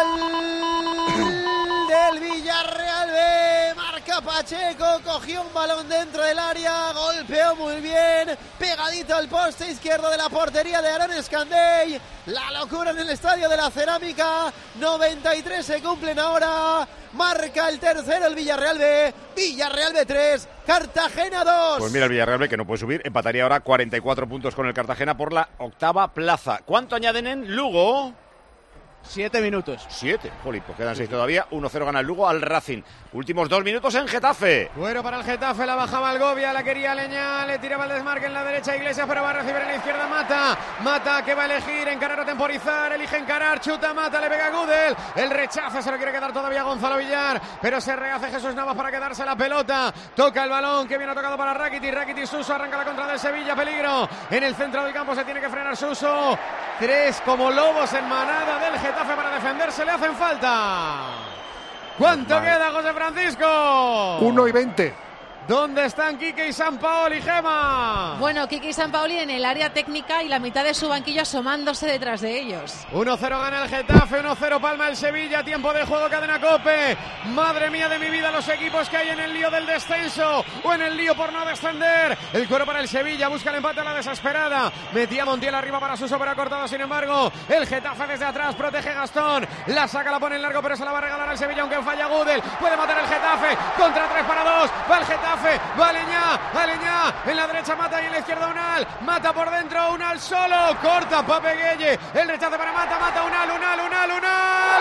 Gol del Villarreal B. Marca Pacheco, cogió un balón dentro del área, golpeó muy bien, pegadito al poste izquierdo de la portería de Aaron Escandey. La locura en el Estadio de la Cerámica. noventa y tres se cumplen ahora. Marca el tercero el Villarreal B. Villarreal B tres, Cartagena dos. Pues mira el Villarreal B, que no puede subir, empataría ahora cuarenta y cuatro puntos con el Cartagena por la octava plaza. ¿Cuánto añaden en Lugo? Siete minutos. Siete, jolín, pues quedan seis todavía. uno cero gana el Lugo al Racing. Últimos dos minutos en Getafe. Bueno, para el Getafe la bajaba Algovia, la quería Leña, le tiraba el desmarque en la derecha Iglesias, pero va a recibir en la izquierda Mata. Mata que va a elegir, encarar o temporizar, elige encarar, chuta Mata, le pega a Gudel. El rechazo se lo quiere quedar todavía Gonzalo Villar, pero se rehace Jesús Navas para quedarse la pelota. Toca el balón, que viene tocado para Rakitic. Rakitic Suso arranca la contra del Sevilla, peligro. En el centro del campo se tiene que frenar Suso. Tres como lobos en manada del Getafe para defenderse, le hacen falta. ¿Cuánto Normal. queda, José Francisco? uno y veinte. ¿Dónde están Quique y Sampaoli, Gema? Bueno, Quique y Sampaoli en el área técnica y la mitad de su banquillo asomándose detrás de ellos. uno cero gana el Getafe, uno cero palma el Sevilla, tiempo de juego, cadena COPE. Madre mía de mi vida, los equipos que hay en el lío del descenso o en el lío por no descender. El cuero para el Sevilla, busca el empate a la desesperada. Metía Montiel arriba para Suso, pero ha cortado, sin embargo. El Getafe desde atrás, protege Gastón. La saca, la pone en largo, pero se la va a regalar al Sevilla, aunque falla Gudel. Puede matar el Getafe, contra tres para dos. Va el Getafe. Va Aleñá, Aleñá, en la derecha Mata y en la izquierda Unal. Mata por dentro, Unal solo, corta Pape Gueye. El rechazo para Mata, Mata, Unal, Unal, Unal, Unal.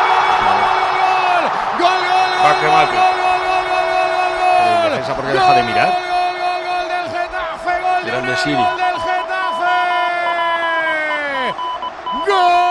¡Gol, gol, gol, gol, gol, gol, gol, gol, gol! ¿Defensa porque deja de mirar? Gol, gol, gol, gol del Getafe, gol de Unal, gol del Getafe. ¡Gol!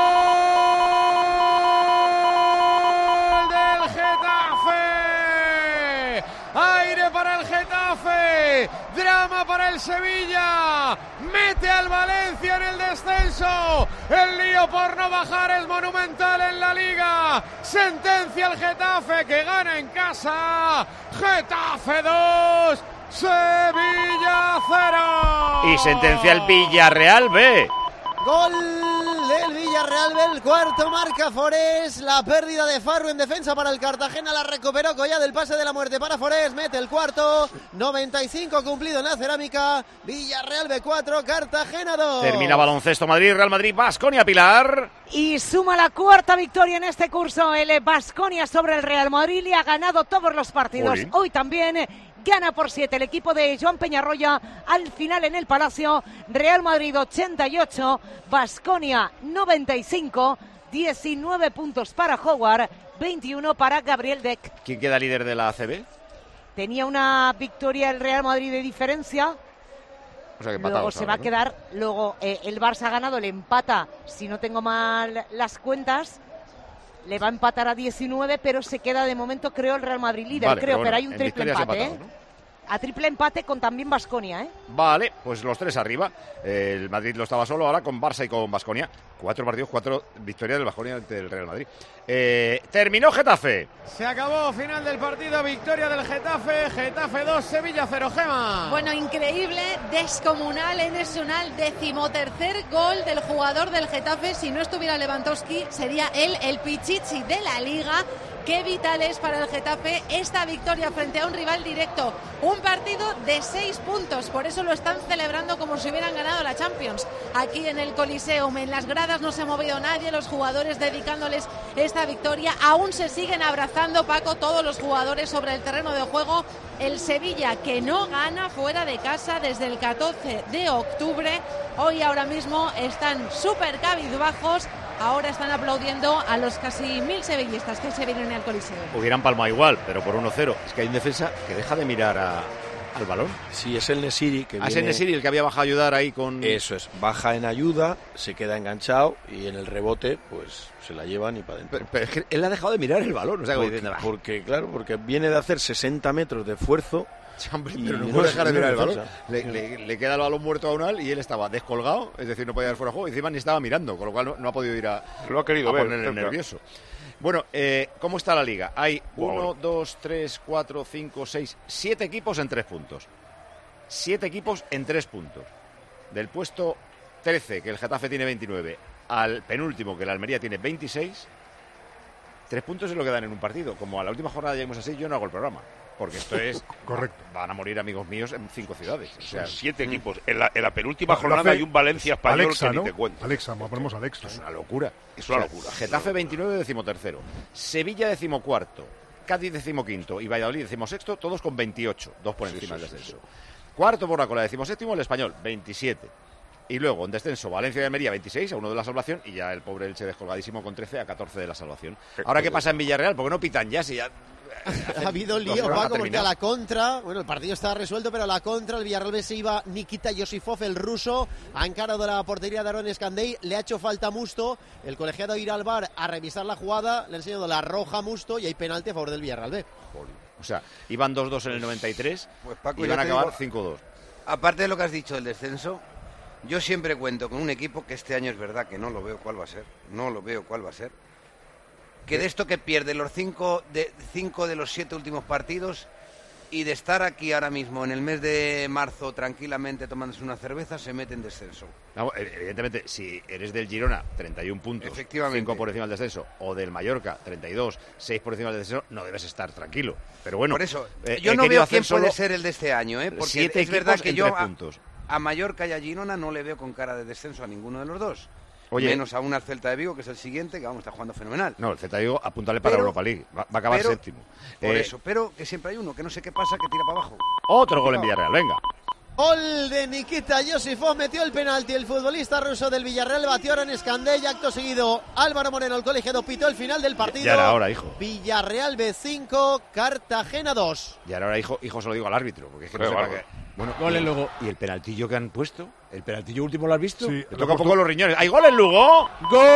Para el Getafe, drama para el Sevilla, mete al Valencia en el descenso, el lío por no bajar es monumental en la Liga, sentencia el Getafe que gana en casa, Getafe dos, Sevilla cero. Y sentencia el Villarreal B. Gol del Villarreal, el cuarto marca Forés, la pérdida de Farru en defensa para el Cartagena, la recuperó Collado del pase de la muerte para Forés, mete el cuarto, noventa y cinco cumplido en la cerámica, Villarreal B cuatro, Cartagena dos. Termina baloncesto Madrid, Real Madrid, Baskonia, Pilar. Y suma la cuarta victoria en este curso, el Baskonia sobre el Real Madrid, le ha ganado todos los partidos, Uy. hoy también. Gana por siete el equipo de Joan Peñarroya al final en el Palacio. Real Madrid ochenta y ocho, Baskonia noventa y cinco, diecinueve puntos para Howard, veintiuno para Gabriel Deck. ¿Quién queda líder de la A C B? Tenía una victoria el Real Madrid de diferencia. O sea que luego se va a ¿no? quedar, luego eh, el Barça ha ganado, le empata, si no tengo mal las cuentas. Le va a empatar a diecinueve, pero se queda de momento, creo, el Real Madrid líder. Vale, creo, pero, bueno, pero hay un triple empate, empatado, ¿eh? ¿no? A triple empate con también Baskonia, ¿eh? Vale, pues los tres arriba. El Madrid lo estaba solo, ahora con Barça y con Baskonia. Cuatro partidos, cuatro victorias del Baskonia ante el Real Madrid. Eh, terminó Getafe. Se acabó, final del partido, victoria del Getafe, Getafe dos, Sevilla cero, Gema. Bueno, increíble, descomunal, Enes Unal, decimotercer gol del jugador del Getafe. Si no estuviera Lewandowski, sería él el pichichi de la Liga. Qué vital es para el Getafe esta victoria frente a un rival directo. Un partido de seis puntos, por eso lo están celebrando como si hubieran ganado la Champions. Aquí en el Coliseum, en las gradas no se ha movido nadie, los jugadores dedicándoles esta victoria. Aún se siguen abrazando, Paco, todos los jugadores sobre el terreno de juego. El Sevilla, que no gana fuera de casa desde el catorce de octubre. Hoy ahora mismo están súper cabizbajos. Ahora están aplaudiendo a los casi mil sevillistas que se vienen al Coliseo. Hubieran palmado igual, pero por uno cero. Es que hay un defensa que deja de mirar a, al balón. Sí, es el Nesiri que ah, viene... es el Nesiri el que había bajado a ayudar ahí con... Eso es, baja en ayuda, se queda enganchado y en el rebote pues se la llevan y para adentro. Pero, pero es que él ha dejado de mirar el balón. O sea, porque, diciendo, porque, claro, porque viene de hacer sesenta metros de esfuerzo. Hombre, y pero no, no puede es- dejar de no mirar es el balón. defensa. Le, le- le queda el balón muerto a Unal y él estaba descolgado, es decir, no podía ir fuera de juego. Y encima ni estaba mirando, con lo cual no, no ha podido ir a, Lo ha querido a ver, ponerle cerca. nervioso. Bueno, eh, ¿cómo está la liga? Hay Wow. uno, dos, tres, cuatro, cinco, seis, siete equipos en tres puntos. Siete equipos en tres puntos. Del puesto trece, que el Getafe tiene veintinueve, al penúltimo, que el Almería tiene veintiséis, tres puntos es lo que dan en un partido. Como a la última jornada lleguemos así, yo no hago el programa. Porque esto es... Correcto. Van a morir amigos míos en cinco ciudades. O sea, Son siete equipos. En la, en la penúltima Lo jornada hace hay un Valencia español Alexa, que ¿no? ni te cuento. Alexa, ponemos Alexa. es una locura. Es una O sea, locura. Getafe veintinueve, decimotercero. Sevilla, decimocuarto. Cádiz, decimoquinto. Y Valladolid, decimosexto, todos con veintiocho. Dos por Sí, encima sí, del sí, descenso. Cuarto por la cola, decimoséptimo, el Español, veintisiete. Y luego, en descenso, Valencia de Almería veintiséis, a uno de la salvación, y ya el pobre Elche descolgadísimo con trece a catorce de la salvación. Ahora, ¿qué pasa en Villarreal? ¿Por qué no pitan ya? Si ya... Ha habido lío, Paco, porque a la contra, bueno, el partido está resuelto, pero a la contra el Villarreal B se iba Nikita Yosifov, el ruso, ha encarado la portería de Aaron Escandey, le ha hecho falta a Musto, el colegiado ha ido al bar a revisar la jugada, le ha enseñado la roja a Musto y hay penalti a favor del Villarreal B. O sea, iban dos dos en el noventa y tres pues Paco, y van a acabar digo, cinco dos. Aparte de lo que has dicho del descenso, yo siempre cuento con un equipo que este año es verdad que no lo veo cuál va a ser, no lo veo cuál va a ser. Que de esto que pierde los cinco de, cinco de los siete últimos partidos y de estar aquí ahora mismo en el mes de marzo tranquilamente tomándose una cerveza, se mete en descenso. No, evidentemente, si eres del Girona, treinta y uno puntos, cinco por encima del descenso, o del Mallorca, treinta y dos, seis por encima del descenso, no debes estar tranquilo. Pero bueno, por eso, eh, yo no veo quién puede ser el de este año, ¿eh? Porque siete es verdad que yo a, puntos. a Mallorca y a Girona no le veo con cara de descenso a ninguno de los dos. Oye, menos aún al Celta de Vigo, que es el siguiente, que vamos, está jugando fenomenal. No, el Celta de Vigo apuntarle para pero, Europa League, va, va a acabar pero, séptimo. Por eh, eso, pero que siempre hay uno, que no sé qué pasa, que tira para abajo. Otro gol en Villarreal, venga. Gol de Nikita Yosifov, metió el penalti el futbolista ruso del Villarreal, batió ahora en Escandell, acto seguido Álvaro Moreno, el colegiado, pitó el final del partido. Ya era hora, hijo. Villarreal B cinco, Cartagena dos. Y ahora, hijo, hijo, se lo digo al árbitro, porque es que no sé para qué. Bueno, gol en Lugo. ¿Y el penaltillo que han puesto? ¿El penaltillo último lo has visto? Sí, Le toca un poco los riñones. ¡Hay gol en Lugo! ¡Gol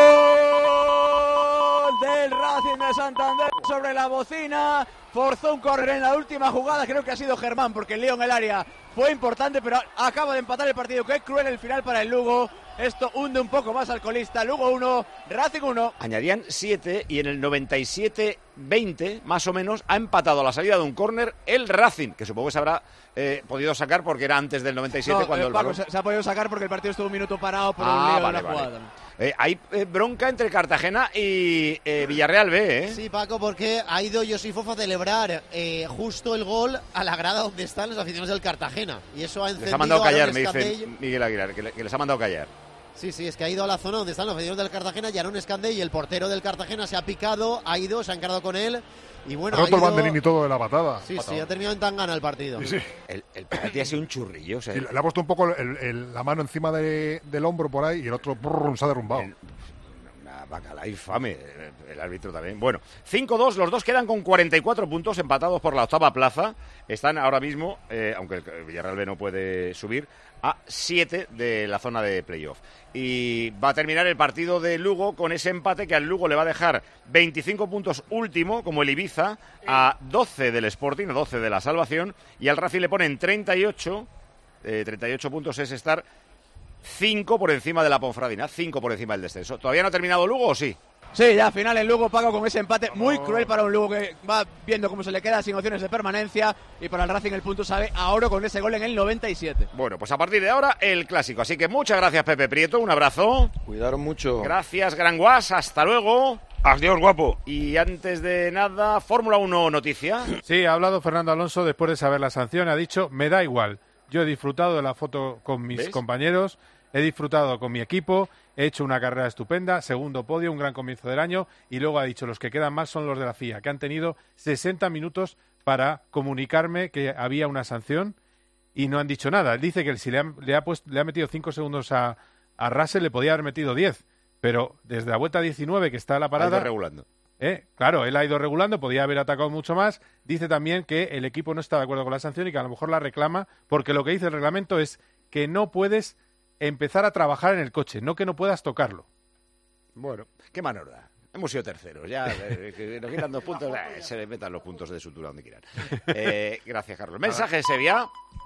del Racing de Santander sobre la bocina! Forzó un córner en la última jugada, creo que ha sido Germán, porque el lío en el área fue importante, pero acaba de empatar el partido. Qué cruel el final para el Lugo. Esto hunde un poco más al colista. Lugo uno, Racing uno. Añadían siete y en el noventa y siete veinte, más o menos, ha empatado a la salida de un córner el Racing, que supongo que se habrá eh, podido sacar porque era antes del noventa y siete no, cuando eh, el Paco, balón... se, se ha podido sacar porque el partido estuvo un minuto parado por ah, un lío vale, de la vale. jugada. Eh, hay eh, bronca entre Cartagena y eh, Villarreal B, ¿eh? Sí, Paco, porque ha ido Yosifov a celebrar eh, justo el gol a la grada donde están los aficionados del Cartagena. Y eso ha encendido les ha mandado a callar, Aaron me dice Escandell. Miguel Aguilar, que, le, que les ha mandado callar. Sí, sí, es que ha ido a la zona donde están los aficionados del Cartagena y Aaron Escandell, y el portero del Cartagena se ha picado, ha ido, se ha encarado con él. Y bueno, ha roto ha ido... el banderín y todo de la patada. Sí, patada. sí, ha terminado en tangana el partido. Sí, sí. El, el penalti ha sido un churrillo. O sea, sí, le ha puesto un poco el, el, la mano encima de, del hombro por ahí y el otro brrr, se ha derrumbado. El, una bacala infame, el, el árbitro también. Bueno, cinco dos, los dos quedan con cuarenta y cuatro puntos, empatados por la octava plaza. Están ahora mismo, eh, aunque el Villarreal B no puede subir, a siete de la zona de playoff. Y va a terminar el partido de Lugo con ese empate que al Lugo le va a dejar veinticinco puntos último, como el Ibiza, a doce del Sporting, a doce de la salvación, y al Racing le ponen treinta y ocho, eh, treinta y ocho puntos es estar cinco por encima de la Ponferradina, cinco por encima del descenso. ¿Todavía no ha terminado Lugo o sí? Sí, ya final en Lugo, Paco, con ese empate muy cruel para un Lugo que va viendo cómo se le queda sin opciones de permanencia, y para el Racing el punto sabe a oro con ese gol en el noventa y siete. Bueno, pues a partir de ahora el clásico, así que muchas gracias, Pepe Prieto, un abrazo. Cuidaron mucho. Gracias, Gran Guas, hasta luego. Adiós, guapo. Y antes de nada, Fórmula uno noticia. Sí, ha hablado Fernando Alonso después de saber la sanción, ha dicho, me da igual, yo he disfrutado de la foto con mis ¿Ves? compañeros, he disfrutado con mi equipo, he hecho una carrera estupenda, segundo podio, un gran comienzo del año, y luego ha dicho, los que quedan más son los de la F I A, que han tenido sesenta minutos para comunicarme que había una sanción y no han dicho nada. Él dice que si le ha, le ha, puesto, le ha metido cinco segundos a, a Russell, le podía haber metido diez, pero desde la vuelta diecinueve, que está la parada... Ha ido regulando. Eh, claro, él ha ido regulando, podía haber atacado mucho más. Dice también que el equipo no está de acuerdo con la sanción y que a lo mejor la reclama, porque lo que dice el reglamento es que no puedes empezar a trabajar en el coche, no que no puedas tocarlo. Bueno, qué mano da. Hemos sido terceros, ya eh, que nos quitan dos puntos, eh, se le metan los puntos de sutura donde quieran. Eh, gracias, Carlos. Mensaje de Sevilla.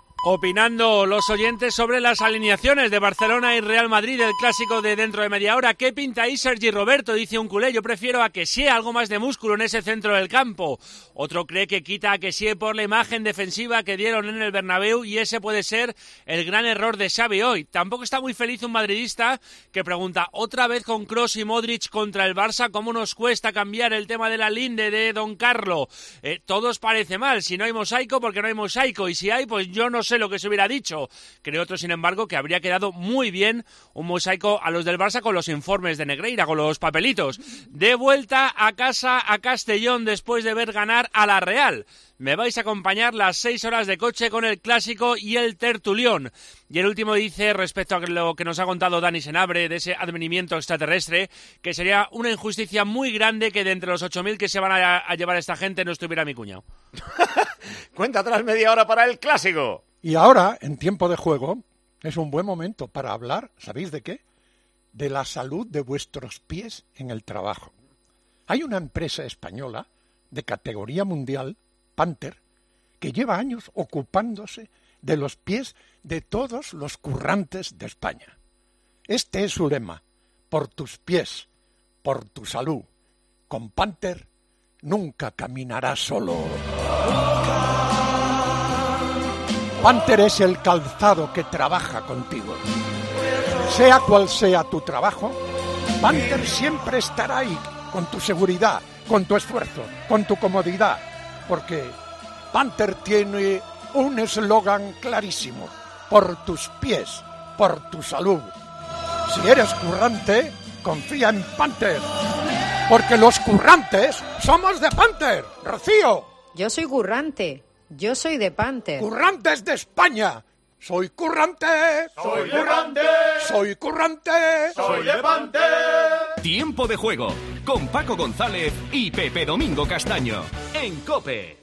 Opinando los oyentes sobre las alineaciones de Barcelona y Real Madrid, el clásico de dentro de media hora. ¿Qué pinta ahí Sergi Roberto? Dice un culé, yo prefiero a Kessie, algo más de músculo en ese centro del campo. Otro cree que quita a Kessie por la imagen defensiva que dieron en el Bernabéu, y ese puede ser el gran error de Xavi hoy. Tampoco está muy feliz un madridista que pregunta, otra vez con Kroos y Modric contra el Barça, ¿cómo nos cuesta cambiar el tema de la linde de Don Carlo? Eh, todo os parece mal, si no hay mosaico, porque no hay mosaico, y si hay, pues yo no sé lo que se hubiera dicho. Creo otro, sin embargo, que habría quedado muy bien un mosaico a los del Barça con los informes de Negreira, con los papelitos. De vuelta a casa a Castellón después de ver ganar a la Real. me vais a acompañar las seis horas de coche con el Clásico y el Tertulión. Y el último dice, respecto a lo que nos ha contado Dani Senabre de ese advenimiento extraterrestre, que sería una injusticia muy grande que de entre los ocho mil que se van a, a llevar esta gente no estuviera mi cuñado. Cuenta atrás media hora para el Clásico. Y ahora, en tiempo de juego, es un buen momento para hablar, ¿sabéis de qué? De la salud de vuestros pies en el trabajo. Hay una empresa española de categoría mundial, Panther, que lleva años ocupándose de los pies de todos los currantes de España. Este es su lema: por tus pies, por tu salud. Con Panther nunca caminarás solo. Panther es el calzado que trabaja contigo. Sea cual sea tu trabajo, Panther siempre estará ahí, con tu seguridad, con tu esfuerzo, con tu comodidad, porque Panther tiene un eslogan clarísimo: por tus pies, por tu salud. Si eres currante, confía en Panther, porque los currantes somos de Panther. Rocío. Yo soy currante, yo soy de Panther. Currantes de España. Soy currante. Soy currante. Soy currante. Soy de Panther. Tiempo de juego con Paco González y Pepe Domingo Castaño en COPE.